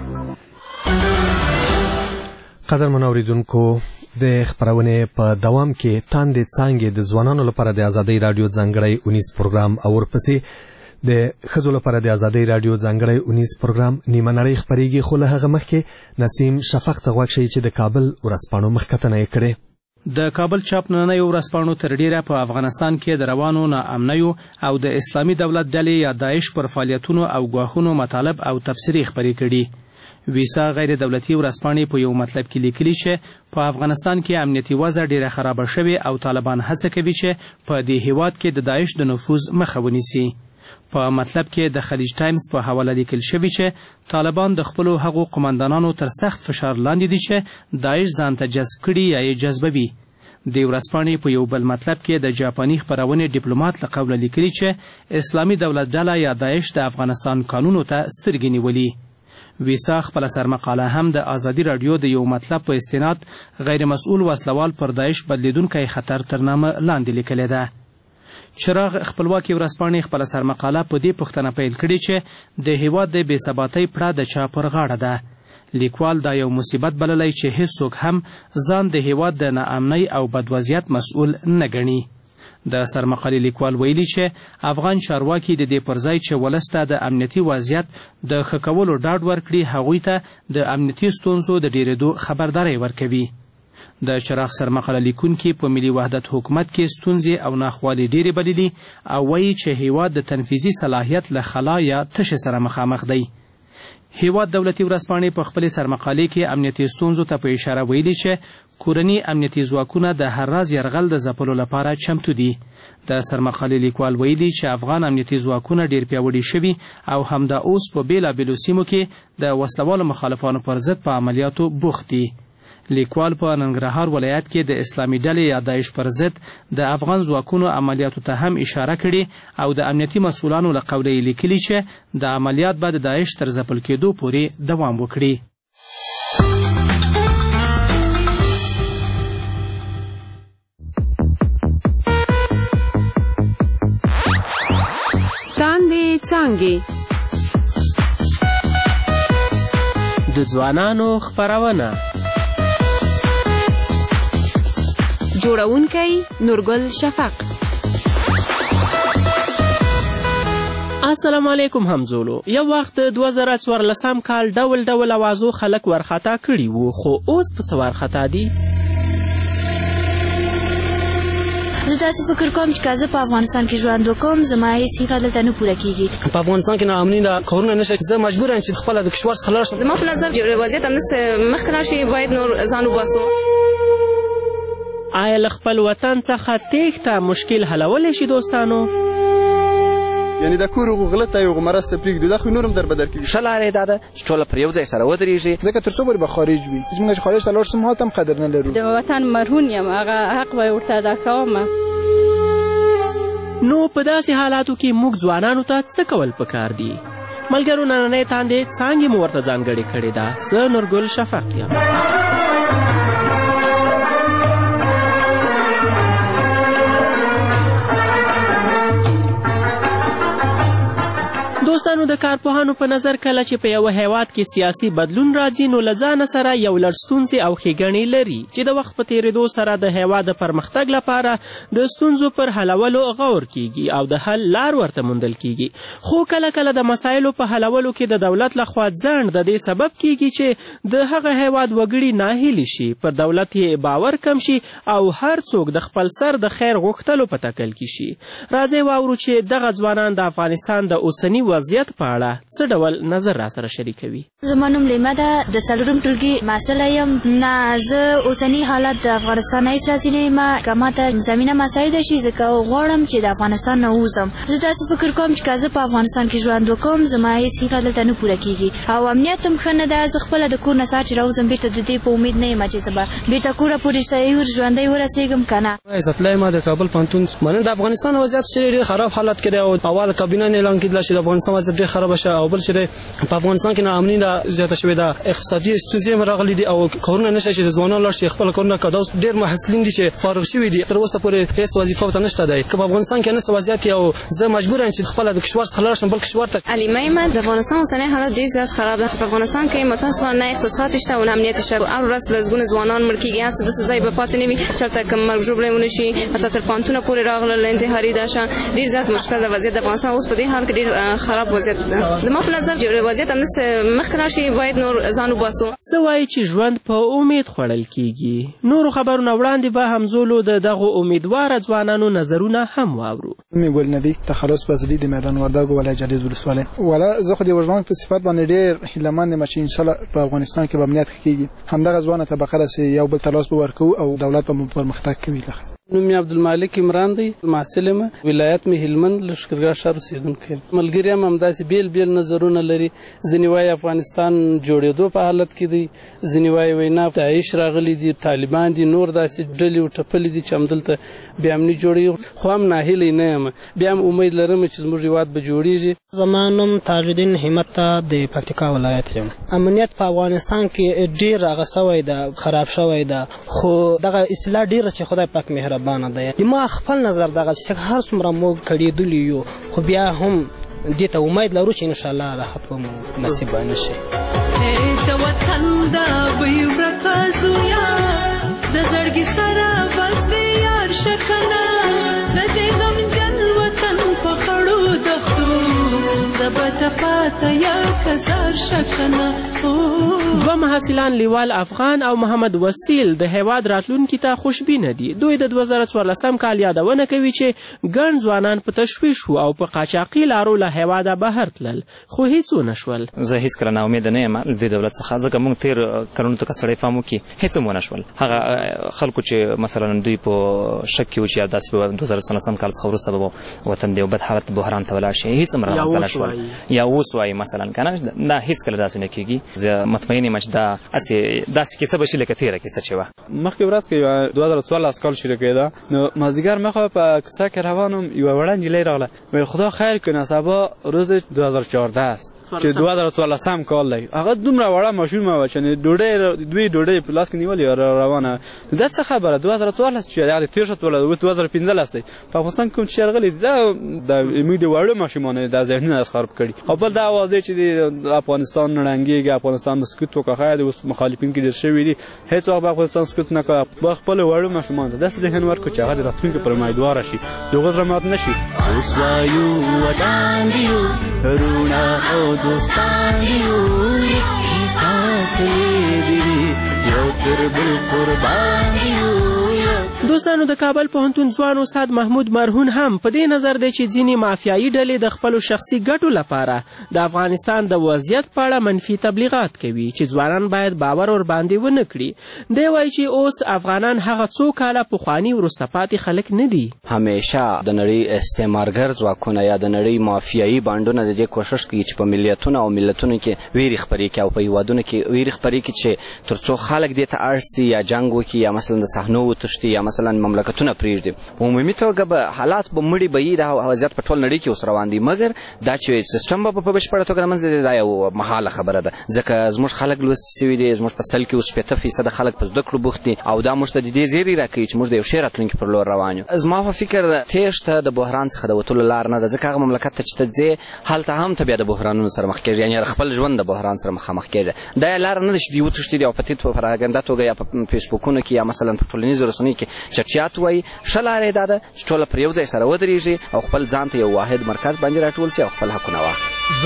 قدرمن اوریدونکو، د خپرونې په دوام کې تاندې څانګې د ځوانانو لپاره د ازادۍ راډیو ځانګړی اونیس پروګرام او ورپسې د ښځو لپاره د ازادۍ راډیو ځانګړی اونیس پروګرام نیمه نړۍ خپریږي. خو له هغه مخکې نسیم شفق ته غوږ شئ چې د کابل ورځپاڼو مخکتنه یې کړې. د کابل چاپ نننیو ورځپاڼو تر ډیره په افغانستان کې د روانو ناامنیو او د اسلامي دولت ډلې یا داعش پر فعالیتونو او ګواښونو مطالب او تبصرې خپرې کړي. ویسا غیر دولتي ورځپاڼې په یو مطلب کې لیکلي چې په افغانستان کې امنیتي وضع ډیره خرابه شوې او طالبان هڅه کوي چې په دې هیواد کې د داعش د نفوذ مخه ونیسي. په مطلب کې د خلیج ټایمز په حواله لیکل شوي چې طالبان د خپلو هغو قمندانانو تر سخت فشار لاندې دي چې داعش ځان ته جذب کړي یا یې جذبوي. د ورځپاڼې په یو بل مطلب کې د جاپاني خپرونې ډیپلومات له قوله لیکلي چې اسلامي دولت ډله یا داعش د افغانستان قانونو ته سترګې نیولي. ویسا خپله سرمقاله هم د ازادي راډیو د یو مطلب په استناد غیر مسؤل وسلوال پر داعش بدلیدونکی خطر تر نامه لاندې لیکلې ده. چراغ خپلواکي ورځپاڼې خپله سرمقاله په دې پوښتنه پیل کړې چې د هیواد د بې ثباتۍ پړه د چا پر غاړه ده. لیکوال دا یو مصیبت بللی چې هیڅوک هم ځان د هیواد د ناامنۍ او بدوضعیت مسؤل نه ګڼي. د سرمقالې لیکوال ویلي چې افغان چارواکي د دې پر ځای چې ولس ته د امنیتي وضعیت د ښه کولو ډاډ ورکړي، هغوی ته د امنیتي ستونزو د ډیرېدو خبرداری ورکوي. د چراغ سرمقاله لیکونکي په ملي وحدت حکومت کې ستونزې او ناخوالې ډېرې بللي او وایي چې هیواد د تنفیذي صلاحیت له خلا یا تشې سره مخامخ دی. هیواد دولتي ورځپاڼې په خپلې سرمقالې کې امنیتي ستونزو ته په اشاره ویلي چې کورني امنیتي ځواکونه د هر راز یرغل د ځپلو لپاره چمتو دي. د سرمقالې لیکوال ویلي چې افغان امنیتي ځواکونه ډیر پیاوړي شوي او همدا اوس په بیلابیلو سیمو کې د وسلوالو مخالفانو پر ضد په عملیاتو بوخت دي. لیکوال په ننګرهار ولایت کې د اسلامي ډلې یا داعش پر ضد د افغان ځواکونو عملیاتو ته هم اشاره کړې او د امنیتي مسؤلانو له قوله یې لیکلي چې د عملیات به د داعش تر ځپل کېدو پورې دوام وکړي. تاندې څانګې د ځوانانو خپرونه. جوړونکی نورګل شفق. السلام علیکم همزولو. یو وخت د دوه زره څوارلسم کال ډول ډول اوازو خلک ورخطا کړي وو، خو اوس په څه وارخطا دي؟ زه داسې فکر کوم چې که زه په افغانستان کې ژوند وکړم زما هېڅ هیله دلته نه پوره کېږي. په افغانستان کې ناامني ده، کارونه نشته، زه مجبور یم چې خپله د کشور څخه لاړ شم. زما په نظر چې وضعیت همداسې مخکې لاړ شي، باید نور ځان وباسو. آیا له خپل وطن څخه تېښته مشکل حلولی شي دوستانو؟ یعنې د کور هغو غله ته یو مرسته پرېږدو، دا خو نور هم در بدر کېږي. ښه لاره یې دا ده چې ټوله پر یو ځای سره ودرېږي، ځکه تر څو پورې به خارج وي چې موږ چې خارج ته لاړ شو هلته هم قدر نه لرو. د وطن مرهون یم، هغه حق به یې ورته ادا کوم. نو په داسې حالاتو کې موږ ځوانانو ته څه کول پکار دي؟ ملګرو، نننۍ تاندې څانګې مو ورته ځانګړې کړې ده. زه نورګل شفق یم. دوستانو، د کارپوهانو په نظر کله چې په یوه هیواد کې سیاسي بدلون راځي نو له ځانه سره یو لړ ستونزې او ښېګڼې لري چې د وخت په تېرېدو سره د هیواد د پرمختګ لپاره د ستونزو پر حلولو غور کیږي او د حل لار ورته موندل کیږي. خو کله کله د مسایلو په حلولو کې د دولت لخوا ځنډ د دې سبب کیږي چې د هغه هیواد وګړي ناهیلي شي، پر دولت یې باور کم شي او هر څوک د خپل سر د خیر غوښتلو په تکل کې شي. راځئ واورو چې دغه ځوانان د افغانستان د اوسني وضعیت په اړه څه ډول نظر را سره شریکوي. زما نوم لیمه ده، د څلورم ټولګي محصله یم. نه، زه اوسني حالت د افغانستان نه هېڅ راضي نه یم. که ماته زمینه مساعده شي زه غواړم چې د افغانستان نه ووځم. زه داسې فکر کوم چې که زه په افغانستان کې ژوند وکړم زما هېڅ هیله دلته نه پوره کېږي او امنیت هم ښه نه ده. زه خپله د کور نه سهار چې راوځم بېرته د دې په امید نه یم چې زه به بېرته کوره پورې صحیح ژوندی ورسېږم که نه. عزتالله یم، د کابل پوهنتون. مننه. د افغانستان وضعیت چې ډېر خراب حالت کې دی او اول کابینه نه اعلان کېدله چې د افغانستان وضعیت ډېر خرابه شه او بل چې په افغانستان کې ناامني ده زیاته شوې ده، اقتصادي ستونزې هم راغلي دي او کارونه نشته چې ځوانان لاړ شي خپل کارونه کوي. دا ډېر محصلین دي چې فارغ شوي دي، تر اوسه پورې هېڅ وظیفه ورته نشته دی. که په افغانستان کې نشته وضعیت او زه مجبور یم چې خپله د کشور څخه لاړ شم بل کشور ته. علیمه یم. د افغانستان اوسنی حالت ډېر زیات خراب ده. په افغانستان کې متاسفانه نه اقتصاد شته او نه امنیت شته. هر ورځ لسګونه ځوانان مړ کېږي، هڅه داسې ځای به پاتې نه وي چېرته که مرګ ژوبلی ونه شي، حتی تر پوهنتونه پورې راغلل انتحاري ده شان. ډېر زیات مشکل ده وضعیت د افغانستان اوس په دې حال کې ډېر خراب وضعیت ده. زما په نظر وضعیت همداسې مخکې راشي، باید نور ځان وباسو. څه وایي چې ژوند په امید خوړل کیږي. نورو خبرونه وړاندې به همزولو د دغو امیدواره ځوانانو نظرونه هم واورو. مې ګلنبي تخلص فضلي د میدان وردګو ولایت جلیز ولسوالۍ. والا زه خو د یوه ژوند په صفت باندې ډېر هیلهمند یم چې انشاءالله په افغانستان کې به امنیت ښه کېږي. همدغه ځوانه طبقه راسې یو بل ته لاس به ورکوو او دولت به مو پرمختګ کوي. نوم مې عبدالمالک عمران دی، محصل یم، ولایت مې هلمند لښکرګاه ښار اوسېدونکی یم. ملګري هم همداسې بیل بیل نظرونه لري. ځینې وایي افغانستان جوړېدو په حالت کې دی، ځینې وایي وینا داعش راغلي دي، طالبان دي، نور داسې ډلې و ټپلې دي چې همدلته بې امني جوړوي. خو هم ناهیلی نه یم، بیا هم امید لرم چې زموږ هېواد به جوړېږي. زما نوم تاجالدین همت ته د پکتیکا ولایت یم. امنیت په افغانستان کې ډېر هغه سوی ده، خراب شوی ده، خو دغه اصلاح ډېره چې خدای پاک مهربانه ده. ما خپل نظر دغه چې هر څومره موږ کړېدلي یو خو بیا هم دې ته امید لرو چې انشاءالله راحت به مو نصیب نه شي. د وطن د بوی ورکه زویا د زړګي سره بس دې یار شکنه د دې غمجن وطن په خړو دښتو زه به ته پاته یا که زار شکنه دوه محصلان لیوال افغان او محمد وسیل د هیواد راتلونکي ته خوشبینه دي. دوی د دوه زره څوارلسم کال یادونه کوي چې ګڼ ځوانان په تشویش وو او په قاچاقي لارو له هیواده بهر تلل، خو هیڅ ونه شول. زه هیڅکله ناامیده نه یم د دولت څخه، ځکه موږ تېر کلونو ته که سړی پام وکړي هیڅ هم ونه شول. هغه خلکو چې مثلا دوی په شک کې وو چې داسې به دوه زره څوارلسم کال څخه وروسته به وطن د یو بد حالت بحران ته ولاړ شي، هیڅ هم رامنځته نه شول. یا اوس وایي مثلا که نه، دا هیڅکله داسې نه کېږي. زه مطمئن یم چې دا هسې داسې کیسه به شي لکه تېره کیسه چې وه. مخکې ورځ کې دوه زره څوارلس کال شروع کېده، نو مازدیګر مخه په کوڅه کې روان وم، یوه وړه نجلۍ راغله، ویل خدا خیر کنه سبا روز دوه زره چهارده است چې دوه زره څوارلسم کال دی. هغه دومره وړه ماشومه وه چې ډوډۍ دوی ډوډۍ په لاس کې نیولې روانه. دا څه خبره دوه زره څوارلس چې هغه تېر شو اوس دوه زره پنځلس دی. په افغانستان کې کوم چې راغلي دا موږ د وړو ماشومانو دا ذهنونه خراب کړي. او بل دا اواز دی چې د افغانستان ړنګېږي، افغانستان د سکوت وکړه خیر دی. اوس مخالفین کې ډېر شوي دي، هېڅ وخت به افغانستان سکوت نه کوي. به خپلو وړو ماشومانو ته داسې ذهن ورکړو چې هغه د راتلونکي پر امیدواره شي، د هغوی زړه مات نه شي. اوس وایو ودان دي وروڼه او دوستان دوستانو، د کابل پوهنتون ځوان استاد محمود مرهون هم په دې نظر دی چې ځینې مافیایي ډلې د خپلو شخصي ګټو لپاره د افغانستان د وضعیت په اړه منفي تبلیغات کوي چې ځوانان باید باور ورباندې ونه کړي. دی وایي چې اوس افغانان هغه څو کاله پخواني وروسته پاتې خلک نه دي. همیشه د نړۍ استعمارګر ځواکونه یا د نړۍ مافیایي بانډونه د دې کوشش کوي چې په ملیتونو او ملتونو کې ویرې خپرې کړي او په هیوادونو کې ویرې خپرې کړي چې تر څو خلک دې ته اړ سي یا جنګ وکړي یا مثلا د صحنو وتښتي یا مثلا مملکتونه پرېږدي. په عمومي توګه به حالات به مړي به وي، دا وضعیت په ټول نړۍ کې اوس روان دي، مګر دا چې سیسټم به په بشپړه توګه له منځه ځي دا یو محاله خبره ده، ځکه زموږ خلک لوستي سوي دي. زموږ په سل کې اوس شپېته فیصده خلک په زده کړو بوخت دي او دا موږ ته د دې زیری راکوي چې موږ د یو ښې راتلونکي پر لور روان یو. زما په فکر تېښته د بحران څخه د وتلو لار نه ده، ځکه هغه مملکت ته چې ته ځې هلته هم ته بیا د بحرانونو سره مخ کېږي، یعنې خپل ژوند د بحران سره مخامخ کېږي. دا یې لاره نه ده چې دوی وتښتي او په تیت په پراګنده توګه یا په فیسبوکونو کې یا مثلا په ټولنیزو رسنیو کې چټیات وایي. ښه لاره یې دا ده چې ټوله پر یو ځای سره ودرېږي او خپل ځان ته یو واحد مرکز باندې راټول سي او خپل حقونه واخلي.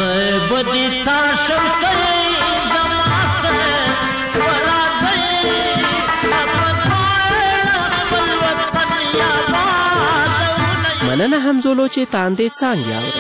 مننه همزولو چې تاندې څانګې اورئ.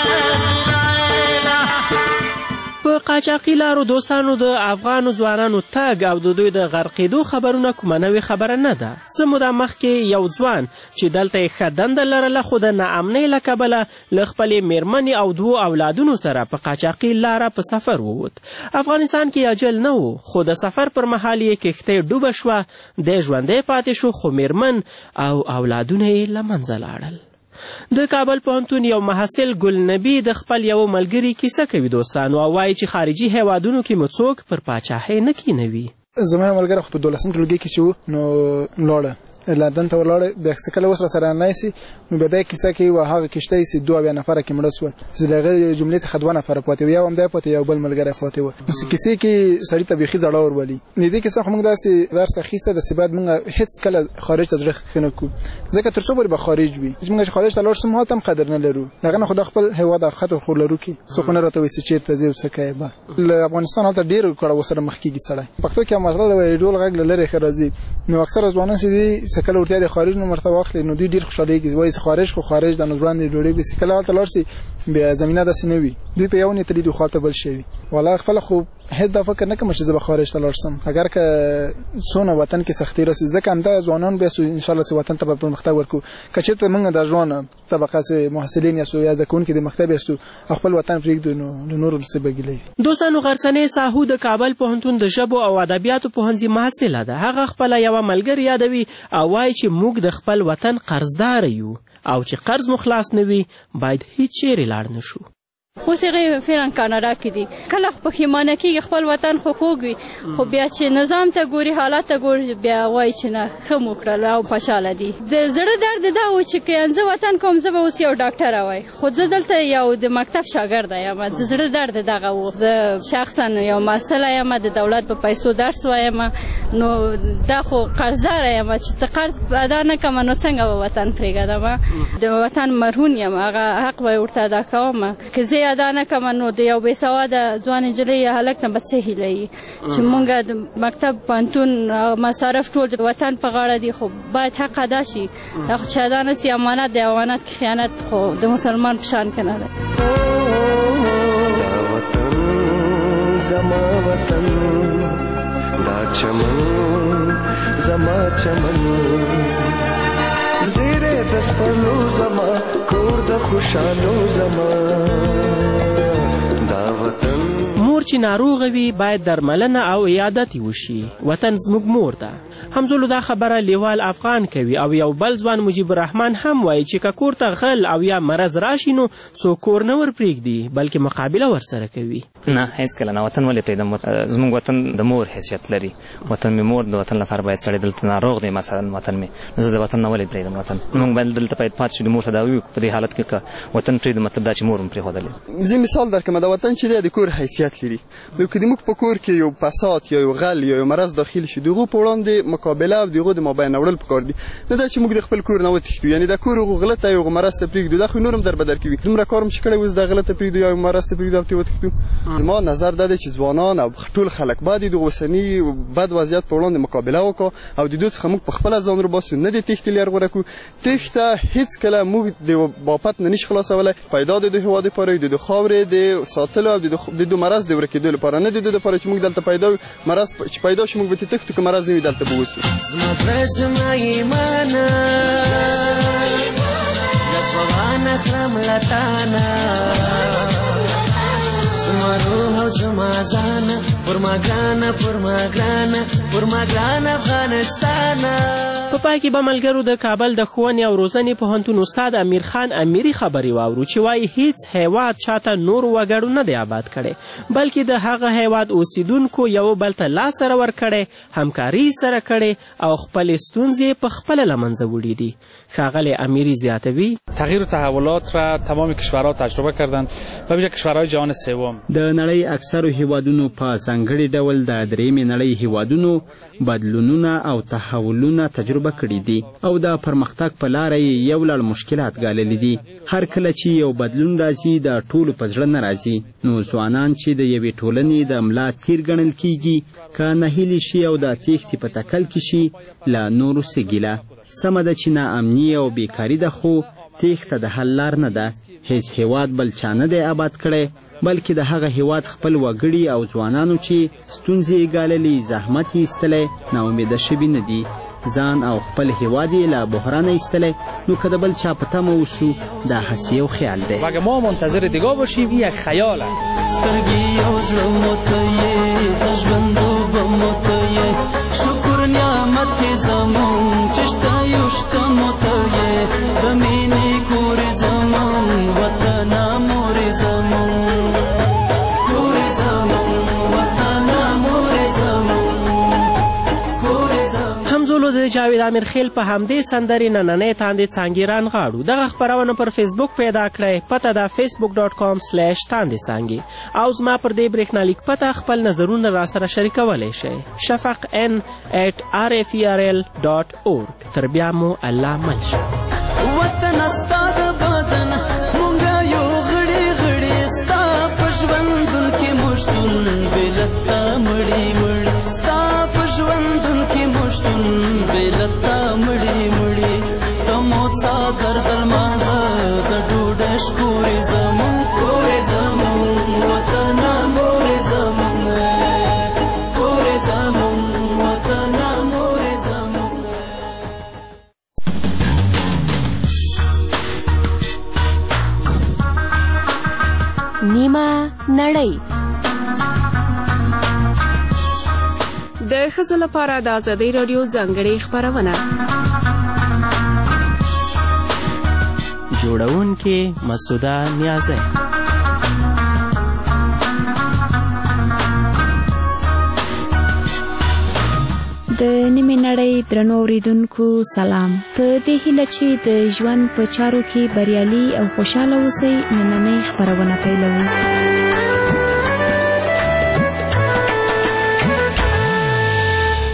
په قاچاقي لارو دوستانو د افغانو ځوانانو تګ او د دوی د غرقېدو خبرونه کومه نوې خبره نه ده. څه موده مخکې یو ځوان چې دلته یې ښه دنده لرله خو د ناامنۍ له کبله له خپلې مېرمنې او دوو اولادونو سره په قاچاقي لاره په سفر ووت. افغانستان کې اجل نه و، خو د سفر پر مهال یې کښتۍ ډوبه شوه، دی ژوندی پاتې شو خو مېرمن او اولادونه یې له منځه لاړل. د کابل پوهنتون یو محصل ګل نبی د خپل یو ملګري کیسه کوي دوستانو، او وایي چې خارجي هیوادونو کې مو څوک پر پاچاهۍ نه کینوي. زما یو ملګری خو په دولسم ټولګي کې چې و نو لاړه لندن ته ولاړه، بیا چې کله اوس راسره نه سي نو بیا دا کیسه کوي و هغه کښتۍ چې دوه اویا نفره کې مړه سول، زه د هغې جملې څخه دوه نفره پاتې وو، یو همدی پاتې یو بل ملګری پاتې و. نو کیسې کې سړي ته بیخي زړه ورولي. د دې کیسه خو موږ داسې درس اخیسته داسې باید موږ هېڅ کله خارج ته زړه ښه نه کړو، ځکه تر څو پورې به خارج وي موږ چې خارج ته لاړ شو هلته هم قدر نه لرو. هغه نه خو د خپل هېواد خطر خو لرو کې څوک نه راته وایي چې چېرته ځې او څه کوې. به له افغانستان هلته ډېر کړه ورسره مخ کېږي سړی. پښتو کې متل دی ډول غږ له لرې ښه راځي. نو اکثره ځوانان چې دي چې کله ورته د خارج نو مرتبه واخلي نو دوی ډېر خوشحالېږي، وایي چې خارج خو خارج د نو وړاندې ډوډۍ به چې کله هلته لاړ شي بیا زمینه داسې نه وي، دوی په یو نیت لري خوا ته بل شی وي. والله خپله خو هیڅ دا فکر نه کوم چې زه به خارج ته لاړ شم، اگر که څونه وطن کې سختۍ راسي ځکه همدا ځوانان بیا انشاءالله چې وطن ته به پرمختګ ورکړو. که چېرته موږ د ژوند طبقه چې محصلین یاستو یا زده کوونکي د مکتب یاستو خپل وطن پرېږدو نو له نورو څه به ګیله وي. دوستانو، غرڅنۍ ساهو د کابل پوهنتون د ژبو او ادبیاتو پوهنځي محصله ده. هغه خپله یوه ملګرې یادوي او وایي چې موږ د خپل وطن قرضداره یو او چې قرض مو خلاص نه وي باید هیڅ چیرې لاړ نه شو. اوس هغې فعلا کاناډا کې دي، کله خو پښیمانه کېږي خپل وطن خو خوږ وي، خو بیا چې نظام ته ګوري حالات ته ګوري بیا وایي چې نه ښه مو کړل او خوشحاله دي. د زړه درد دا و چې که زه وطن کوم زه به اوس یو ډاکټره وای، خو زه دلته یو د مکتب شاګرده یم. د زړه درد دغه و، زه شخصا یو محصله یم، د دولت په پیسو درس وایم، نو دا خو قرضداره یم چې ته قرض ادا نه کړم نو څنګه به وطن پرېږدم. د وطن مرهون یم، هغه حق به یې ورته ادا کوم. که زه یا دا نه کومه نو د یو بېسواده ځوان نجلۍ یا هلک نه به څه هیله وي چې مونږ د مکتب پوهنتون مصارف ټول د وطن په غاړه دي خو باید حق ادا شي دا خو چې ادا نه سي امانت دی امانت کې خیانت خو د مسلمان په شان کې نه دی زما وطن دا چمن زما چمن زیره د سپلو زما کور د خوشحالو زما دا وطن. مور چې ناروغه وي باید درملنه او عیادت وشي. وطن زموږ مور ده. همزولو دا خبره لیوال افغان کوي او یو بل ځوان مجیب الرحمن هم وایي چې که کور ته غل او یا مرض راشي نو څوک کور نه ور پرېږدي بلکې مقابله ورسره کوي. نه هېڅکله نه. وطن ولې پرېږدم؟ زموږ وطن د مور حیثیت لري. وطن مې مور د وطن لپاره باید سړی دلته ناروغ دی مثلا وطن مې زه د وطن نه ولې پرېږدم وطن موږ باید دلته باید پاتې شو د مور تداوي وکړو. په دې حالت کې که وطن پرېږدو مطلب دا چې مور هم پرېښودلی. زه مثال درکړم د وطن چې دی د کور حیثیت لري. نو که د موږ په کور کې یو فساد یا یو غل یا یو مرض داخل شي د هغو په وړاندې مقابله او د هغو د مابین وړل پکار دي. نه دا چې موږ د خپل کور نه وتښتو یعنې د کور هغو غله ته یو مرض ته پرېږدو دا خو نور هم در بدر کوي. دومره کار م چې کړی اوس د غله ته پرېږدو یا یو مرض ته پرېږدو او ترې وتښتو. زما نظر دا دی چې ځوانان او ټول خلک باید د اوسني بد وضعیت په وړاندې مقابله وکړو او د دوی څخه موږ په خپله ځان وباسو. نه د تېښتې لار غوره کړو. تېښته هېڅکله موږ د بابت نه نشي خلاصولی. پیدا د دوی هېواد لپاره د دوی خاورې د ساتلو او د دوی مرض د ورکېدو لپاره نه د دوی لپاره چې موږ دلته پیدا مرض چې پیدا شي موږ به ترې تښتو که مرض نه وي دلته به اوسو. زما زړه زما ایمانه لسوغان اخلم لتانه زما روح او زما ځانه پر ما ګرانه پر ما ګرانه پر ما ګرانه افغانستانه. په پای کې به ملګرو د کابل د ښوونې او روزنې پوهنتون استاد امیر خان امیري خبرې واورو چې وایي هیڅ هیواد چاته نورو وګړو نه دی آباد کړی بلکې د هغه هیواد اوسیدونکو یو بل ته لاس سره ورکړی همکاري سره کړې او خپلې ستونزې په خپله له منځه وړي دي. ښاغلی امیري زیاتوي تغییر و تحولات را تمام کشورها تجربه کردند و ویژه کشورهای جهان سوم. د نړۍ اکثرو هیوادونو په ځانګړي ډول د درېیمې نړۍ هیوادونو بدلونونه او تحولونه تجربه کړي دي او د پرمختګ په لاره یې یو لړ مشکلات ګاللي دي. هر کله چې یو بدلون راځي د ټولو په زړه نه راځي نو ځوانان چې د یوې ټولنې د ملا تیر ګڼل کیږي که نهیلي شي او د تېښتې په تکل کې شي له نورو څه ګیله. سمه ده چې ناامني او بیکاري ده خو تېښته د حل لار نه ده. هیڅ هیواد بل چا نه دی آباد کړی بلکې د هغه هیواد خپل وګړي او ځوانانو چې ستونزې یې ګاللي زحمت یې ایستلی ناامیده شوي نه دي. ځان او خپل هیواد یې له بحرانه ایستلی نو که د بل چا په تمه اوسو دا هسې یو خیال دی. و اگه ما منتظر دیگاه باشیم یک خیاله. سترګې یو زړه مو ته یې د ژوند اوبه مو ته یې شکر نعمت یې زمون چې شته یو شته مو ته یې د مینې کورې زمون وطنه مورې زمون کورې زمون وطنه مورې زمون کورې زمون. همزولو د جاوید امیر خیل په همدې سندرې نننۍ تاندې څانګې رانغاړو. دغه خپرونه پر فیسبوک پیدا کړئ. پته ده فیسبوک ډاټ کام سلیش تاندې څانګې او زما پر دې برېښنالیک پته خپل نظرونه راسره شریکولی شئ. شفق ان ایټ آر اف ای آر ال ډاټ اورګ. تر بیا مو الله مل شه. وطن ستا د بدن مونږه یو غړي غړي ستا په ژوندون کې مشتون بېلته مړي مړي ستا په ژوندون کې مشتون بېلته مړي مړي ته مو څادر در مانځه د ډوډۍ شکورې زمون کورې زمون وطنه مورې زمون کورې زمون وطنه مورې زمون. نیمه نړۍ د ښځو لپاره د ازادۍ راډیو ځانګړې خپرونه. جوړونکې مسعوده نیازی. د نیمې نړۍ درنو اورېدونکو سلام. په دې هیله چې د ژوند په چارو کې بریالي او خوشحاله اوسئ نننۍ خپرونه پیلوو.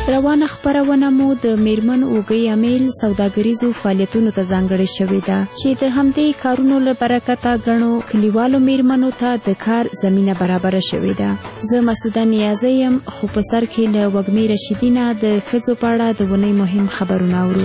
روانه خپرونه مو د میرمن اوږې امیل سوداګریزو فعالیتونو ته ځانګړې شوې ده چې د همدې کارونو له برکته ګڼو کلیوالو میرمنو ته د کار زمینه برابره شوې ده. زه مسعوده نیازی یم، خو په سر کې له وږمې رشیدینه د ښځو په اړه د ونې مهم خبرونه اورو.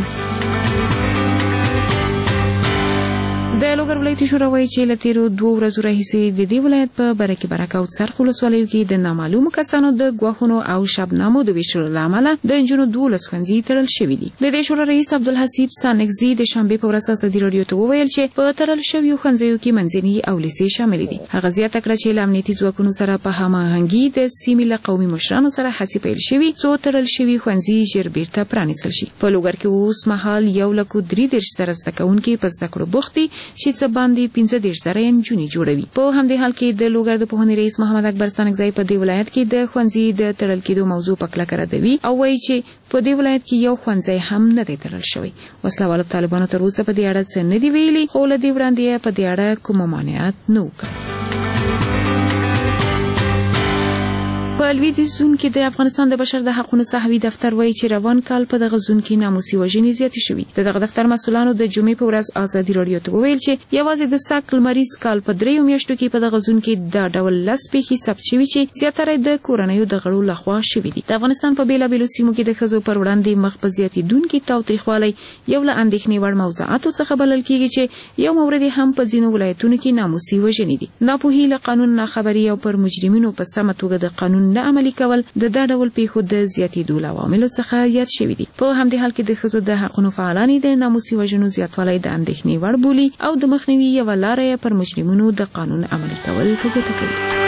د لوګر ولایتي شورا وایي چې له تېرو دوو ورځو راهیسې د دې ولایت په برکې برکه او څرخ ولسوالیو کې د نامعلومو کسانو د ګواښونو او شبنامو د ویشلو له امله د نجونو دولس ښوونځي تړل شوي دي. د دې شورا رئیس عبدالحسیب سانکزي د شنبې په ورځ ازادي راډیو ته وویل چې په تړل شویو ښوونځیو کې منځني او لیسې شاملې دي. هغه زیاته کړه چې له امنیتي ځواکونو سره په هماهنګي د سیمې له قومي مشرانو سره هڅې پیل شوي څو تړل شوي ښوونځي ژر بیرته پرانیستل شي. په لوګر کې اوس مهال یو لکو درې دېرش زره زده کوونکي په زده کړو بوخت دي چې څه باندې پنځه دېرش زره یې نجونې جوړوي. په همدې حال کې د لوګر د پوهنې رئیس محمد اکبر ستانکزی په دې ولایت کې د ښوونځي د تړل کېدو موضوع په کلکه ردوي او وایي چې په دې ولایت کې یو ښوونځی هم نه دی تړل شوی. وسله طالبانو تر اوسه په دې اړه څه نه دي ویلي، خو له دې وړاندې یې په دې اړه کوم ممانعت نه وکړ. په لویدیځ زون کې د افغانستان د بشر د حقوقو صحوي دفتر وایي چې روان کال په دغه زون کې ناموسي وژنې زیاتې شوي. د دغه دفتر مسؤلانو د جمعې په ورځ ازادي راډیو ته وویل چې یوازې د سږ لمریز کال په دریو میاشتو کې په دغه زون کې دا ډول لس پیښې ثبت شوي چې زیاتره د کورنیو د غړو لخوا شوي دي. د افغانستان په بېلابېلو سیمو کې د ښځو پر وړاندې مخ په زیاتېدونکي تاوتریخوالی یو له اندېښنې وړ موضوعاتو څخه بلل کېږي چې یو مورد هم په ځینو ولایتونو کې ناموسي وژنې دي. ناپوهي له قانون ناخبري او پر مجرمینو په سمه توګه د قانون نه عملي کول د دا ډول پیښو د زیاتېدو له عواملو څخه یاد شوي دي. په همدې حال کې د ښځو د حقونو فعالان د ناموسي وژنو زیاتوالی د اندېښنې وړ بولي او د مخنیوي یوه لاره یې پر مجرمینو د قانون عملي کول په ګوته کوي.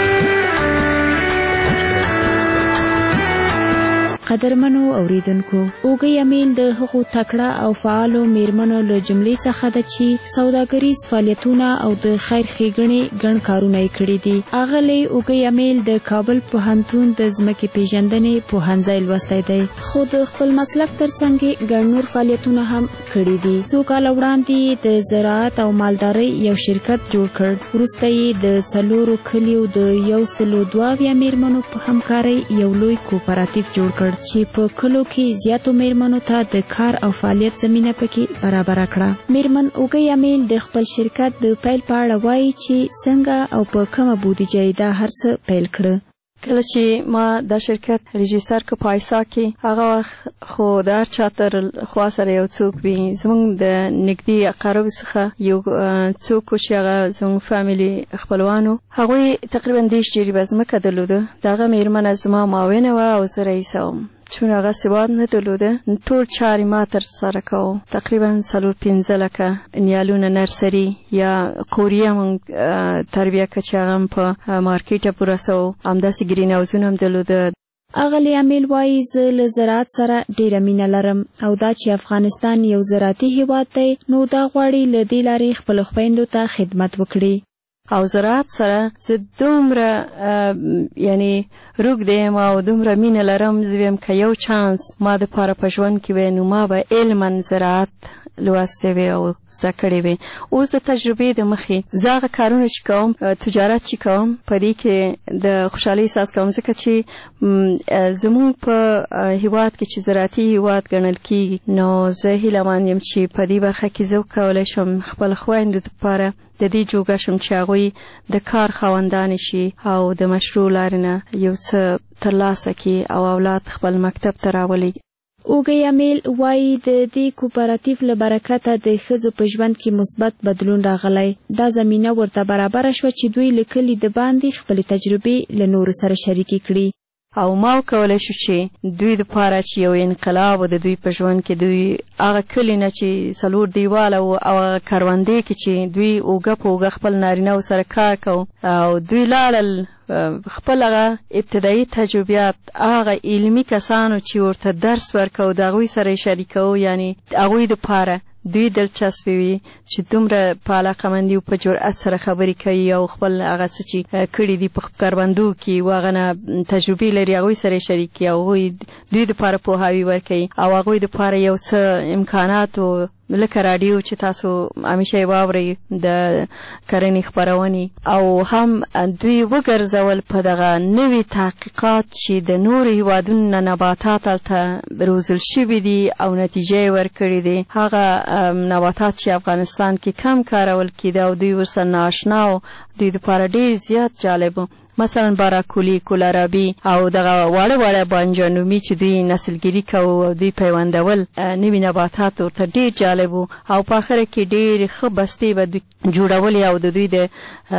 قدرمنو اوریدونکو، اوږې امیل د هغو تکړه او فعالو میرمنو له جملې څخه ده چې سوداګریز فعالیتونه او د خیر ښېګڼې ګڼ کارونه یې کړي دي. اغلې اوږې امیل د کابل پوهنتون د ځمکې پیژندنې پوهنځی لوستی دی، خو د خپل مسلک ترڅنګ یې ګڼ نور فعالیتونه هم کړي دي. څو کاله وړاندې د زراعت او مالدارۍ یو شرکت جوړ کړ. وروسته یې د څلورو کلیو د یو سلو دوه اویا میرمنو په همکارۍ یو لوی کوپراتیف جوړ کړ چې په کلو کې زیاتو میرمنو ته د کار او فعالیت زمینه پکې برابره کړه. میرمن اوږې امیل د خپل شرکت د پیل په اړه وایي چې څنګه او په کومه بودیجه یې دا هر څه پیل کړه. کله چې ما دا شرکت رجستر که پایسا کې هغه وخت خو د هر چا تر خوا سره یو څوک وي. زموږ د نږدې اقاربو څخه یو څوک چې هغه زموږ فامیلي خپلوانو، هغوی تقریبا دېرش جریبه ځمکه درلوده. د هغه میرمنه زما معاونه وه او زه رئیسه وم. چون هغه سواد نه درلوده، ټول چارې ما ترسره کوم. تقریبا څلور پنځه لکه نیالونه نرسري یا قوریه موږ تربیه که چې هغه هم په مارکیټه پوره سوو. همداسې ګرین هاوزونه هم درلوده. اغلی امیل وایي زه له زراعت سره ډیره مینه لرم او دا چې افغانستان یو زراعتي هیواد دی نو دا غواړي له دې لارې خپلو خویندو ته خدمت وکړي. او زراعت سره زه دومره یعنی روږده یم او دومره مینه لرم. زه ویم که یو چانس ما دپاره په ژوند کې وی نو ما به علما زراعت لوستې وي او زده کړې وي. اوس د تجربې د مخې زه هغه کارونه چې کوم، تجارت چې کوم، په دې کې د خوشحالۍ احساس کوم ځکه چې زموږ په هیواد کې چې زراعتي هیواد ګڼل کېږي نو زه هیله مند یم چې په دې برخه کې زه وکولی شم خپل خویندو دپاره د دې جوګه شم چې هغوی د کار خاوندانې شي او د مشروع لارې نه یو څه ترلاسه کړي او اولاد خپل مکتب ته راولي. اوږې امیل وایي د دې کوپراتیف له برکته د ښځو په ژوند کې مثبت بدلون راغلی. دا زمینه ورته برابره شوه چې دوی له کلي د باندې خپلې تجربې له نورو سره شریکې کړي. او ما وکولی شو چې دوی دپاره چې یو انقلاب و د دوی په ژوند کې، دوی هغه کلي نه چې څلور دیواله و او هغه کروندې کې چې دوی اوږه په اوږه خپل نارینهو سره کار کو او دوی لاړل خپل هغه ابتدایي تجربیات هغه علمي کسانو چې ورته درس ورکو د هغوی سره یې شریکو. یعنی هغوی دپاره دوی دلچسپې وي چې دومره په علاقمندي او په جرأت سره خبرې کوي او خپل هغه څه چې کړي دي په کروندو کې و هغه نه تجربې لري هغوی سره یې شریک کړي او هغوی دوی دپاره پوهاوی ورکوي او هغوی دپاره یو څه امکانات او لکه رادیو چې تاسو همیشه واورئ د کرنې خپرونې او هم دوی وګرځول په دغه نوي تحقیقات چې د نورو هیوادونو نه نباتات هلته روزل شوي دي او نتیجه یې ورکړې دي. هغه نباتات چې افغانستان کې کم کارول کېده او دوی ورسره نااشنا او دوی دپاره ډېر زیات جالب، مثلا باراکولی، کولارابي او دغه واړه واړه بانجانومي چې دوی نسلګیري کوو او دوی پیوندول نوي نباتات ورته ډېر جالب وو او په آخره کې ډېرې ښه بستې به دوی جوړولې او د دوی د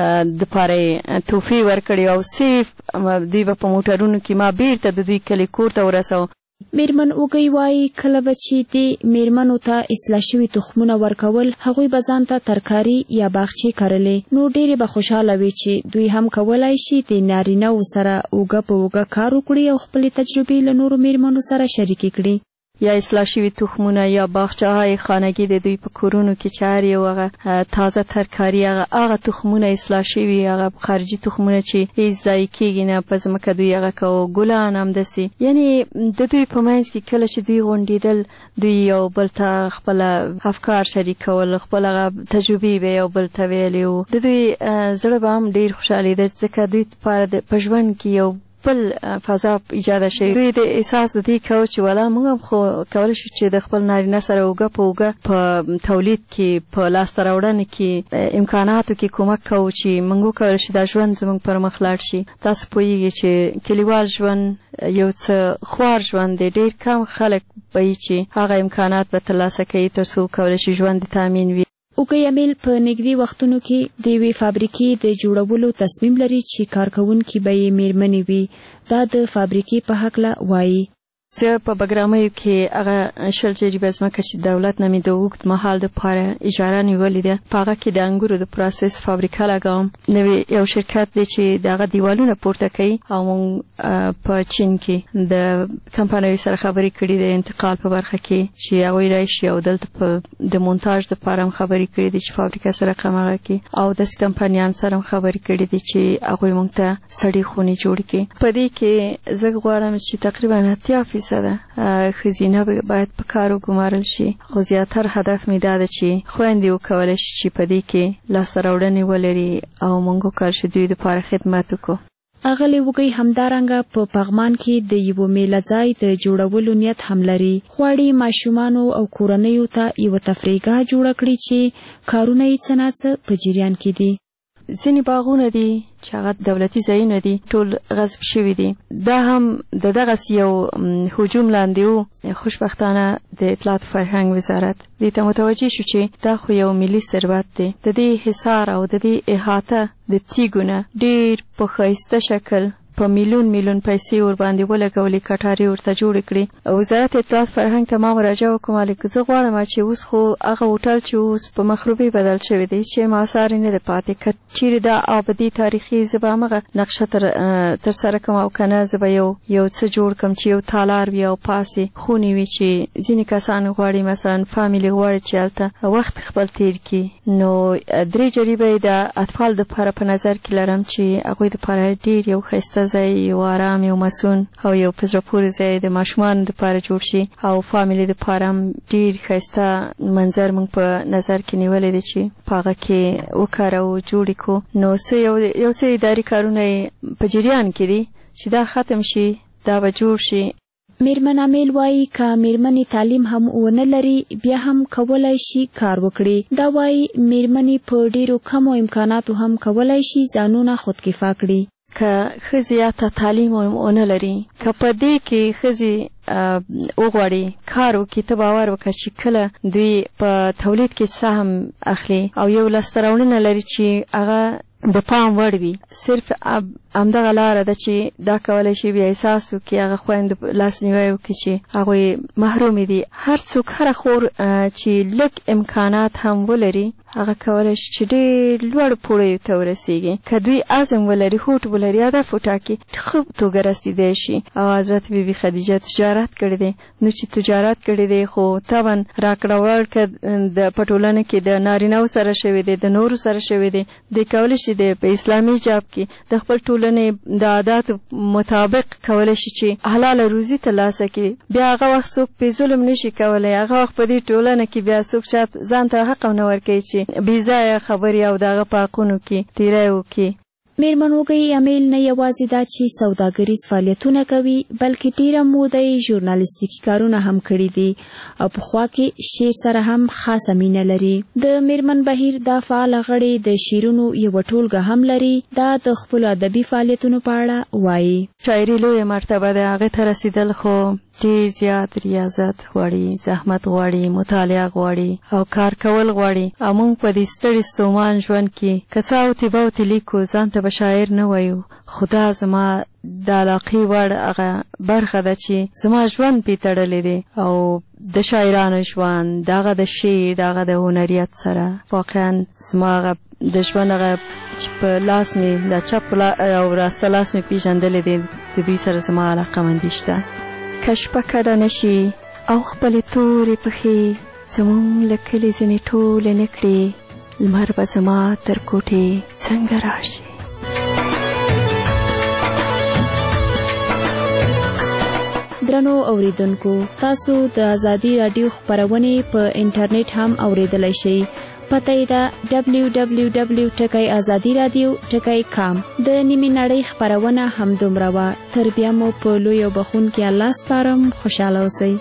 دپاره یې توفې ورکړې او صرف دوی به په موټرونو کې ما بیرته د دوی کلي کور ته ورسو. میرمن اوږی وایي کله به چې دې میرمنو ته اصلاح شوي تخمونه ورکول هغوی به ځان ته ترکاري یا باغچې کرلې، نو ډېرې به خوشحاله وي چې دوی هم کولی شي د نارینهو سره اوږه په اوږه کار وکړي او خپلې تجربې له نورو میرمنو سره شریکې کړي. یا اصلاح شوي تخمونه یا باغچه‌های خانگی د دوی په کورونو کې چې هر یو هغه تازه ترکاري هغه هغه تخمونه اصلاح شوي هغه خارجي تخمونه چې هیڅ ضایع کېږي نه په ځمکه دوی هغه کوو، ګلان همداسې. یعنې د دوی په منځ کې کله چې دوی غونډېدل دوی یو بل ته خپله افکار شریکول، خپل هغه تجربې به یو بل ته ویلې وو. د دوی زړه به هم ډېر خوشحالېده ځکه دوی لپاره په ژوند کې یو بل فضا ایجاد شي. دوی د احساس د دې کوي چې والا موږ هم خو کولی شو چې د خپل نارینه سره اوږه په اوږه په تولید کې په لاسته راوړنې کې امکاناتو کې کومک کوو چې موږ وکولی شو دا ژوند زموږ پر مخ لاړ شي. تاسو پوهیږئ چې کلیوال ژوند یو څه خوار ژوند دی، ډېر کم خلک به وي چې هغه امکانات به ترلاسه کوي تر څو وکولی شي ژوند د تامین وي. اوږی امیل په نږدې وختونو کې د یوې فابریکې د جوړولو تصمیم لري چې کارکوونکي به یې میرمنې وي. دا د فابریکې په هکله وایي. زه په بګرامیو کې هغه شل جریبه ځمکه چې دولت نه مې د اوږد مهال دپاره اجاره نیولې ده په هغه کې د انګورو د پروسس فابریکه لګوم. نوی یو شرکت دی چې د هغه دیوالونه پورته کوي او موږ په چین کې د کمپنیو سره خبرې کړي د انتقال په برخه کې چې هغوی راشي او دلته په د مونتاژ دپاره هم خبرې کړي دي چې فابریکه سره قمغه کړي او داسې کمپنیان سره هم خبرې کړي دي چې هغوی موږ ته سړې خونې جوړې کړي. په دې کې زه غواړم چې تقریبا اتیا فیصده ښځینه باید په کار وګمارل شي، خو زیاتر هدف مې دا ده چې خویندې وکولی شي چې په دې کې لاسته راوړنې ولري او موږ وکولی شو دوی دپاره خدمت وکړو. اغلې وږی همدارنګه په پغمان کې د یوه میله ځای د جوړولو نیت هم لري. غواړي ماشومانو او کورنیو ته یوه تفریحګاه جوړه کړي چې کارونه یې څه نه څه په جریان کې دي. ځینې باغونه دي چې هغه دولتي ځایونه دي ټول غصب شوي دي. دا هم د دغسې یو هجوم لاندې و. خوشبختانه د اطلاعات فرهنګ وزارت دې ته متوجه شو چې دا خو یو ملي ثروت دی. د دې حصار او د دې احاطه د تیږو نه ډېر په ښایسته شکل په میلیون میلیون پیسې ور باندې ولګولې، کټارې ورته جوړې کړې. وزارت اطلاعات فرهنګ ته ما مراجعه وکړم مالک زه غواړم چې اوس خو هغه هوټل چې اوس په مخروبې بدل شوی دی هېڅ شی ماسار نه دی پاتې. که چیرې دا آبادي تاریخي زه به همغه نقشه ترسره کړم او که نه زه به یو یو څه جوړ کړم چې یو تالار وي او پاسې خونې وي چې ځینې کسان غواړي مثلا فامیلي غواړي چې هلته وخت خپل تیر کړي. نو درې جریبه یې د اطفال دپاره په نظر کې لرم چې هغوی دپاره ډېر یو ښایسته ځای، یو آرام، یو مسون او یو په زړه پورې ځای د ماشومانو دپاره جوړ شي او فامیلي دپاره هم ډېر ښایسته منظر موږ په نظر کې نیولی دی چې په هغه کې وکاروو جوړې کړو. نو څه یو یو څه اداري کارونه یې په جریان کې دي چې دا ختم شي، دا به جوړ شي. میرمن امیل وایي که میرمنې تعلیم هم ونه لري بیا هم کولی شي کار وکړي. دا وایي میرمنې په ډېرو کمو امکاناتو هم کولی شي ځانونه خودکفا کړي. که ښځې یا ته تعلیم ونه لري، که په دې کې ښځې وغواړي کار وکړي، ته باور وکړه چې کله دوی په تولید کې سهم اخلي او یو لاسته راوړنه لري چې هغه د پام وړ وي، صرف همدغه لاره ده چې دا کولی شي بیا احساس وکړي هغه خویندو لاسنیوی وکړي چې هغوی محرومې دي. هر څوک هره خور چې لږ امکانات هم ولري هغه کولی شي چې ډېر لوړ پوړیو ته ورسیږي. که دوی عزم ولري، هوډ ولري، هدف وټاکي، ښه توګه رسېدی شي. او حضرت بیبي خدیجه تجارت کړی دی. نو چې تجارت کړی دی خو طبعا راکړه ورکړه د په ټولنه کې د نارینهو سره شوی دی، د نورو سره شوی دی. دی کولی شي د په اسلامي حجاب کې د خپل ټول ټولنې د عاداتو مطابق کولی شي چې حلاله روزي ترلاسه کړي، بیا هغه وخت څوک پې ظلم نشي کولی. هغه وخت په دې ټولنه کې بیا څوک چا ځان ته حق هم نه ورکوي چې بې ځایه خبرې او د هغه په حقونو کې تیری وکړي. میرمن وګړي امیل نه یوازې دا چې سوداګریز فعالیتونه کوي بلکې ډیره موده یې ژورنالیستیکي کارونه هم کړي دي او پخوا کې شعر سره هم خاصه مینه لري. د میرمن بهیر دا فعاله غړې د شعرونو یوه ټولګه هم لري. دا د خپلو ادبي فعالیتونو په اړه وایي. شاعري لویه مرتبه ده، هغې ته رسیدل خو ډېر زیات ریاضت غواړي، زحمت غواړي، مطالعه غواړي او کار کول غواړي. او موږ په دې ستړي ستومان ژوند کې که څه اوتې بوتې لیکو ځان ته به شاعر نه وایو، خو دا زما د علاقې وړ هغه برخه ده چې زما ژوند پې تړلی دی او د شاعرانو ژوند د هغه د شعر د هغه د هنریت سره واقعا زما هغه د ژوند هغه چې په لاس مې د چپ او راسته لاس مې پېژندلی دی د دوی سره زما علاقهمندي شته. که شپه کډه نشي او خپلې تورې پښې زموږ له کلي ځینې ټولې نه کړې، لمر به زما تر کوټې څنګه راشي. درنو اوریدونکو، تاسو د ازادي راډیو خپرونې په انټرنیټ هم اوریدلی شئ. پته یې ده ډبلیو ډبلیو ډبلیو ټکی ازادي رادیو ټکی کام. د نیمې نړۍ خپرونه همدومره وه. تر بیا مو په لوی او بخښونکي الله سپارم. خوشحاله اوسئ.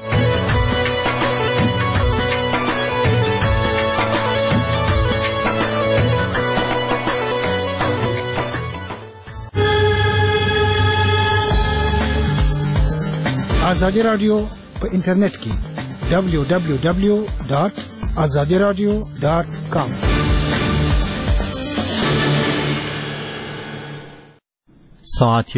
ازادي رادیو په انټرنیټ کې ډبلیو ډبلیو ډبلیو ډاټ ازادي رادیو ډاټ کام. ساعت